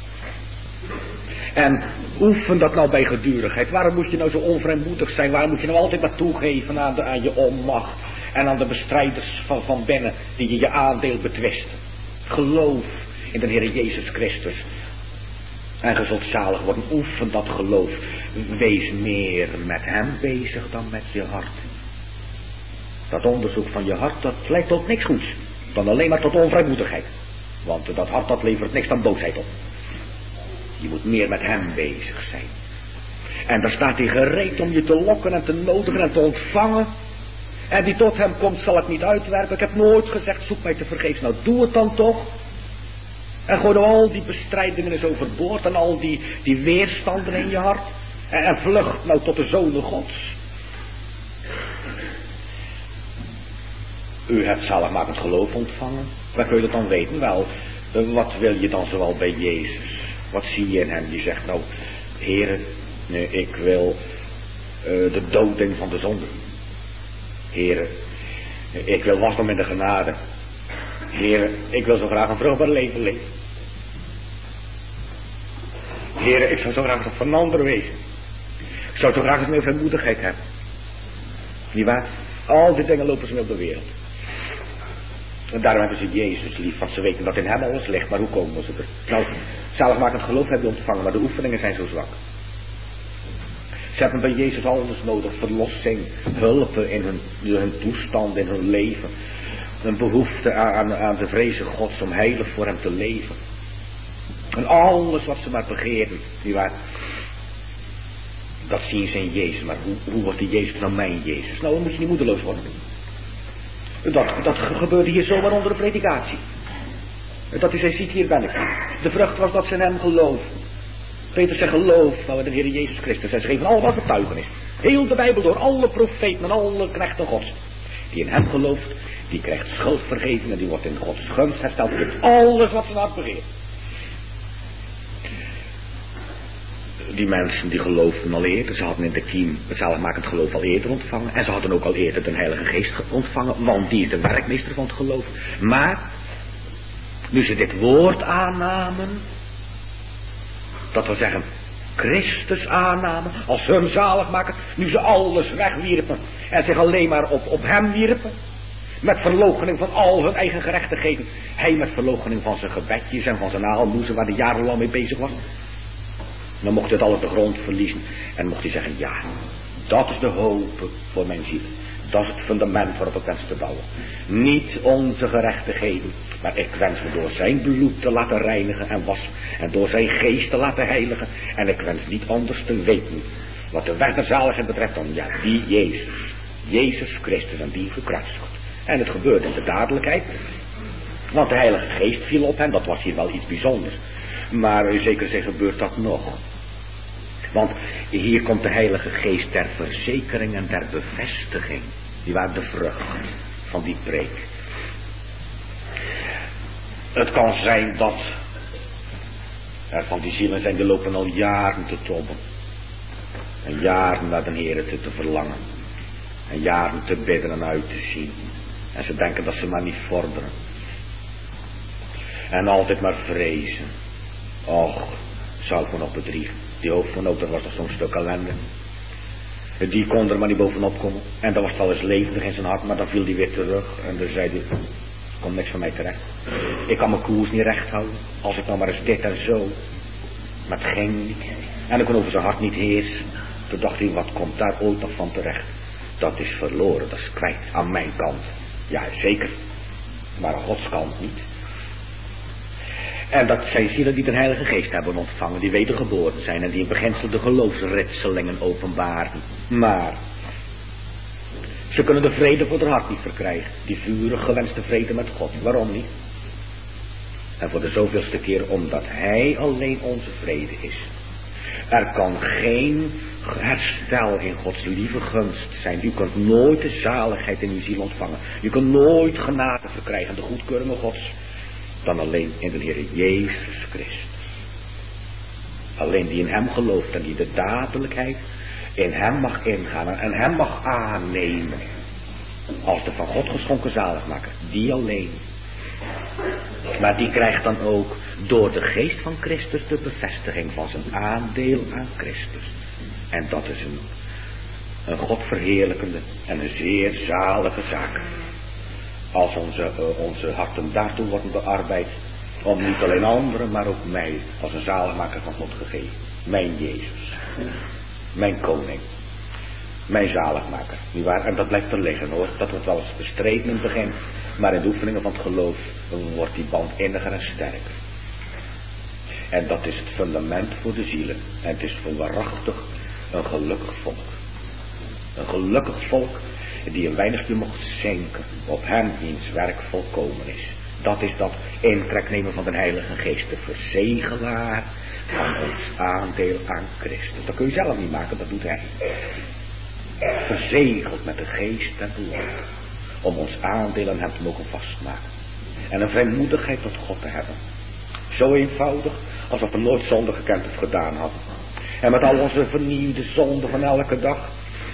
En oefen dat nou bij gedurigheid. Waarom moet je nou zo onvrijmoedig zijn? Waarom moet je nou altijd maar toegeven aan je onmacht? En aan de bestrijders van binnen die je aandeel betwisten. Geloof in de Heer Jezus Christus. En je zult zalig worden. Oefen dat geloof. Wees meer met hem bezig dan met je hart. Dat onderzoek van je hart, dat leidt tot niks goeds. Dan alleen maar tot onvrijmoedigheid. Want dat hart, dat levert niks dan boosheid op. Je moet meer met hem bezig zijn. En daar staat hij gereed om je te lokken en te nodigen en te ontvangen. En die tot hem komt zal ik niet uitwerpen. Ik heb nooit gezegd, zoek mij te vergeefs. Nou, doe het dan toch. En gooi nou al die bestrijdingen eens overboord. En al die weerstanden in je hart. En vlucht nou tot de zonen Gods. U hebt zaligmakend geloof ontvangen. Waar kun je dat dan weten? Wel, wat wil je dan zoal bij Jezus? Wat zie je in hem? Die zegt nou, Heere, ik wil de doding van de zonde. Heere, ik wil wasdom in de genade. Heere, ik wil zo graag een vruchtbaar leven leven. Heere, ik zou zo graag een verander wezen. Ik zou zo graag eens meer vrijmoedigheid hebben. Niet waar? Al die dingen lopen ze op de wereld. En daarom hebben ze Jezus lief, want ze weten dat in hem alles ligt. Maar hoe komen ze er? Nou, zaligmakend geloof hebben ze ontvangen, maar de oefeningen zijn zo zwak. Ze hebben bij Jezus alles nodig. Verlossing, hulpen in hun toestand, in hun leven. Een behoefte aan de vreze Gods om heilig voor hem te leven. En alles wat ze maar begeren, nietwaar? Dat zien ze in Jezus. Maar hoe wordt die Jezus nou mijn Jezus? Nou, dan moet je niet moedeloos worden. Dat gebeurde hier zomaar onder de predikatie. Dat hij zei, ziet, hier ben ik. De vrucht was dat ze in hem geloofden. Peter zegt, geloof nou in de Heer Jezus Christus. En ze geven allemaal getuigenis. Heel de Bijbel door, alle profeten en alle knechten Gods. Die in hem gelooft, die krijgt schuldvergeving en die wordt in Gods gunst hersteld. Die heeft alles wat zijn hart begeert. Die mensen die geloofden al eerder, ze hadden in de kiem het zaligmakend geloof al eerder ontvangen. En ze hadden ook al eerder de Heilige Geest ontvangen, want die is de werkmeester van het geloof. Maar, nu ze dit woord aannamen, dat wil zeggen, Christus aannamen, als hun zaligmaker, nu ze alles wegwierpen en zich alleen maar op hem wierpen, met verloochening van al hun eigen gerechtigheden. Hij met verloochening van zijn gebedjes en van zijn aalmoezen waar hij jarenlang mee bezig was. Dan mocht hij het alles de grond verliezen. En mocht hij zeggen, ja, dat is de hoop voor mijn ziel. Dat is het fundament waarop ik wens te bouwen. Niet onze gerechtigheden, maar ik wens me door zijn bloed te laten reinigen en wassen. En door zijn geest te laten heiligen. En ik wens niet anders te weten. Wat de weg der zaligheid betreft dan, ja, die Jezus. Jezus Christus en die gekruisigd. En het gebeurde in de dadelijkheid. Want de Heilige Geest viel op hem, dat was hier wel iets bijzonders. Maar u zeker zeggen, gebeurt dat nog? Want hier komt de Heilige Geest ter verzekering en ter bevestiging. Die waren de vrucht van die preek. Het kan zijn dat er van die zielen zijn, die lopen al jaren te tobben. En jaren naar de Heer te verlangen. En jaren te bidden en uit te zien. En ze denken dat ze maar niet vorderen. En altijd maar vrezen. Och, zou ik me nog bedriegen. Die hoofdvernoot, dat was toch zo'n stuk ellende. Die kon er maar niet bovenop komen. En dat was wel eens levendig in zijn hart, maar dan viel die weer terug. En dan zei hij, er komt niks van mij terecht. Ik kan mijn koers niet recht houden. Als ik nou maar eens dit en zo. Maar het ging niet. En ik kon over zijn hart niet heersen. Toen dacht hij, wat komt daar ooit nog van terecht? Dat is verloren, dat is kwijt. Aan mijn kant. Ja, zeker. Maar aan Gods kant niet. En dat zijn zielen die de Heilige Geest hebben ontvangen, die wedergeboren zijn en die in beginsel de geloofsritselingen openbaren. Maar ze kunnen de vrede voor het hart niet verkrijgen, die vurig gewenste vrede met God. Waarom niet? En voor de zoveelste keer omdat Hij alleen onze vrede is. Er kan geen herstel in Gods lieve gunst zijn. U kunt nooit de zaligheid in uw ziel ontvangen. U kunt nooit genade verkrijgen, de goedkeuring Gods, dan alleen in de Heer Jezus Christus. Alleen die in Hem gelooft en die de dadelijkheid in Hem mag ingaan en Hem mag aannemen als de van God geschonken zaligmaker, die alleen. Maar die krijgt dan ook door de geest van Christus de bevestiging van zijn aandeel aan Christus. En dat is een godverheerlijkende en een zeer zalige zaak. Als onze harten daartoe worden bearbeid, om niet alleen anderen, maar ook mij als een zaligmaker van God gegeven. Mijn Jezus, mijn koning, mijn zaligmaker. Nietwaar? En dat blijft er liggen hoor, dat wordt wel eens bestreden in het begin, maar in de oefeningen van het geloof wordt die band inniger en sterker. En dat is het fundament voor de zielen. En het is waarachtig een gelukkig volk. Een gelukkig volk die een weinigje mocht zinken op Hem wiens werk volkomen is. Dat is dat intrek nemen van de Heilige Geest, de verzegelaar van ons aandeel aan Christus. Dat kun je zelf niet maken, dat doet Hij. Verzegeld met de Geest en belofte, om ons aandeel aan Hem te mogen vastmaken. En een vrijmoedigheid tot God te hebben. Zo eenvoudig, alsof we nooit zonde gekend of gedaan hadden. En met al onze vernieuwde zonden van elke dag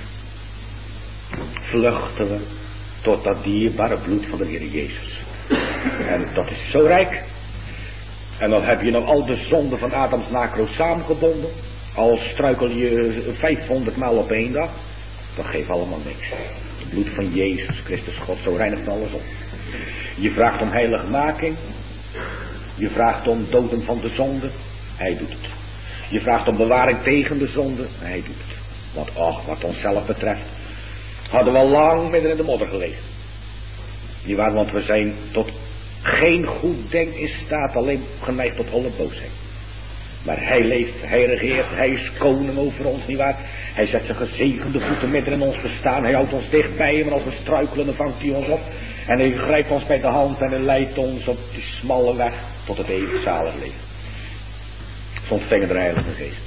vluchten we tot dat dierbare bloed van de Heer Jezus. En dat is zo rijk. En dan heb je nog al de zonden van Adams nakroos samengebonden. Al struikel je 500 maal op één dag. Dat geeft allemaal niks. Het bloed van Jezus Christus, God, zo reinigt alles op. Je vraagt om heiligmaking. Je vraagt om doden van de zonde. Hij doet het. Je vraagt om bewaring tegen de zonde. Hij doet het. Want och, wat onszelf betreft, hadden we al lang midden in de modder gelegen. Nietwaar, want we zijn tot geen goed denk in staat, alleen geneigd tot alle boosheid. Maar Hij leeft, Hij regeert, Hij is koning over ons, nietwaar. Hij zet zijn gezegende voeten midden in ons bestaan. Hij houdt ons dichtbij hem en als we struikelen dan vangt Hij ons op. En Hij grijpt ons bij de hand en Hij leidt ons op die smalle weg tot het eeuwig zalig leven. Ze ontvingen de Heilige Geest.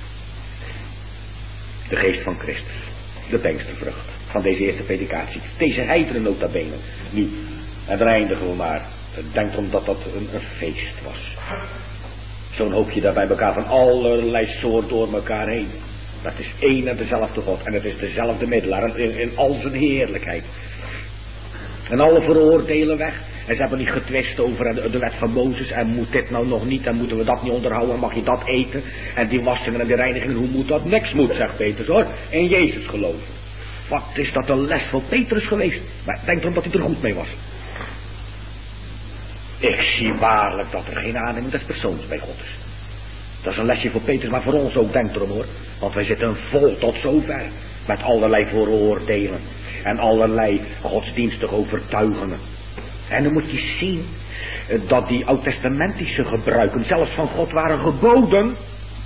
De Geest van Christus. De Pinkstervrucht van deze eerste predikatie. Deze heidere nota bene. Nu, en dan eindigen we maar. Denk erom dat dat een feest was. Zo'n hoopje daar bij elkaar van allerlei soort door elkaar heen. Dat is één en dezelfde God. En het is dezelfde middelaar in al zijn heerlijkheid. En alle veroordelen weg. En ze hebben niet getwist over de wet van Mozes. En moet dit nou nog niet? En moeten we dat niet onderhouden? En mag je dat eten? En die wassingen en die reinigingen. Hoe moet dat? Niks moet, zegt Petrus hoor. In Jezus geloven. Wat is dat een les voor Petrus geweest? Maar ik denk erom dat hij er goed mee was. Ik zie waarlijk dat er geen aanneming des persoons bij God is. Dat is een lesje voor Petrus, maar voor ons ook, denk erom hoor. Want wij zitten vol tot zover. Met allerlei vooroordelen. En allerlei godsdienstige overtuigingen. En dan moet je zien dat die oud-testamentische gebruiken zelfs van God waren geboden.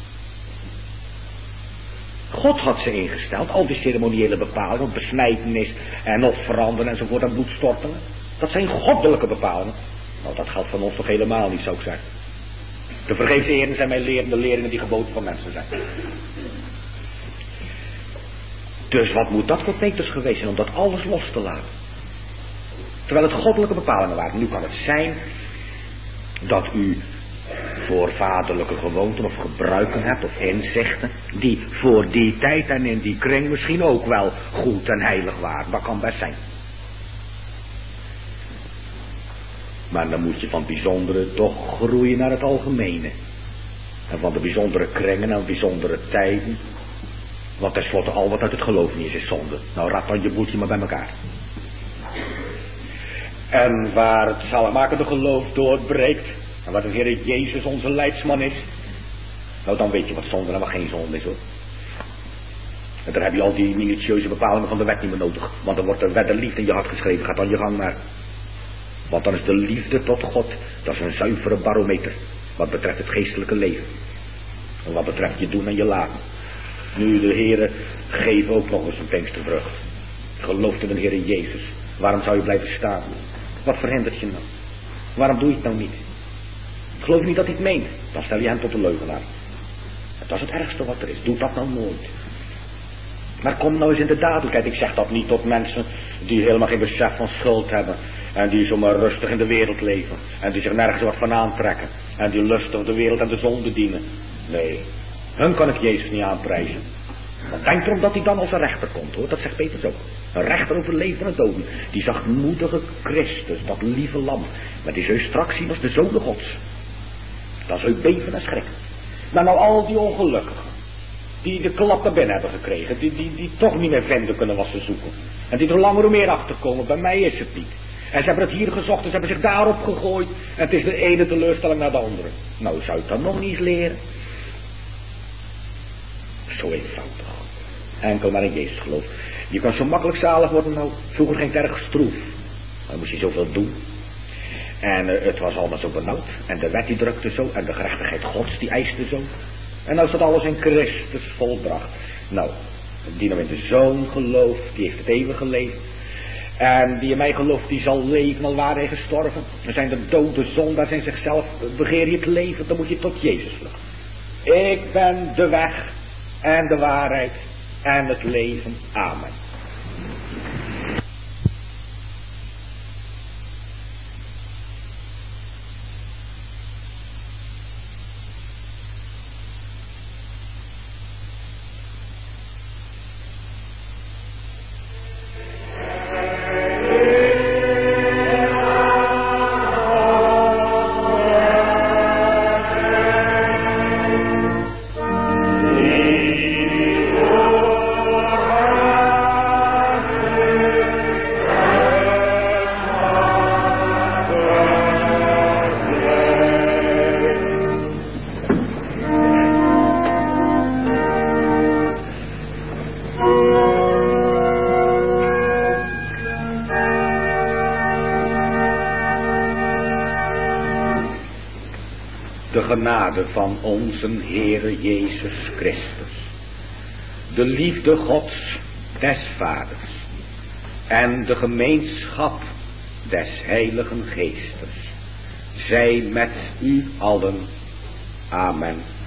God had ze ingesteld, al die ceremoniële bepalingen, besnijdenis en offeranden enzovoort en bloedstortingen. Dat zijn goddelijke bepalingen. Nou, dat geldt van ons toch helemaal niet, zou ik zeggen. De vergeefse heren zijn mij lerende leerlingen die geboden van mensen zijn. Dus wat moet dat voor Petrus geweest zijn om dat alles los te laten? Terwijl het goddelijke bepalingen waren. Nu kan het zijn dat u voorvaderlijke gewoonten of gebruiken hebt of inzichten die voor die tijd en in die kring misschien ook wel goed en heilig waren. Dat kan best zijn. Maar dan moet je van het bijzondere toch groeien naar het algemene. En van de bijzondere kringen en bijzondere tijden. Want tenslotte al wat uit het geloof niet is zonde. Nou, rap dan je boeltje maar bij elkaar. En waar het zaligmakende geloof doorbreekt. En waar de Heer Jezus onze leidsman is. Nou, dan weet je wat zonde en wat geen zonde is, hoor. En dan heb je al die minutieuze bepalingen van de wet niet meer nodig. Want dan wordt de wet de liefde in je hart geschreven. Gaat dan je gang maar. Want dan is de liefde tot God. Dat is een zuivere barometer. Wat betreft het geestelijke leven. En wat betreft je doen en je laten. Nu de Heere geeft ook nog eens een Pinkstervrucht. Geloof in de Heer Jezus. Waarom zou je blijven staan? Wat verhindert je nou? Waarom doe je het nou niet? Geloof je niet dat hij het meent? Dan stel je hem tot een leugenaar. Dat is het ergste wat er is. Doe dat nou nooit. Maar kom nou eens in de dadelijkheid. Ik zeg dat niet tot mensen die helemaal geen besef van schuld hebben. En die zomaar rustig in de wereld leven. En die zich nergens wat van aantrekken. En die lustig de wereld en de zonde dienen. Nee, hun kan ik Jezus niet aanprijzen. Want denk erom dat hij dan als een rechter komt, hoor. Dat zegt Petrus ook. Een rechter over leven en doden. Die zachtmoedige Christus, dat lieve lam. Maar die zou je straks zien als de zoon Gods. Dan zou je beven en schrikken. Maar nou al die ongelukkigen. Die de klappen binnen hebben gekregen. Die toch niet meer vinden kunnen wat ze zoeken. En die er langer hoe meer achterkomen. Bij mij is het niet. En ze hebben het hier gezocht. En ze hebben zich daarop gegooid. En het is de ene teleurstelling naar de andere. Nou, zou ik dan nog niet eens leren? Zo eenvoudig. Enkel maar in Jezus geloof. Je kan zo makkelijk zalig worden. Nou, vroeger ging het erg stroef. Dan moest je zoveel doen. En het was allemaal zo benauwd. En de wet die drukte zo. En de gerechtigheid Gods die eiste zo. En nou is dat alles in Christus volbracht. Nou, die nou in de Zoon gelooft, die heeft het eeuwige leven. En die in mij gelooft, die zal leven al waar hij gestorven. Er zijn de dode zondaars in zichzelf. Begeer je het leven, dan moet je tot Jezus vluchten. Ik ben de weg en de waarheid en het leven. Amen. Genade van onze Heere Jezus Christus, de liefde Gods des Vaders en de gemeenschap des Heiligen Geestes zij met u allen. Amen.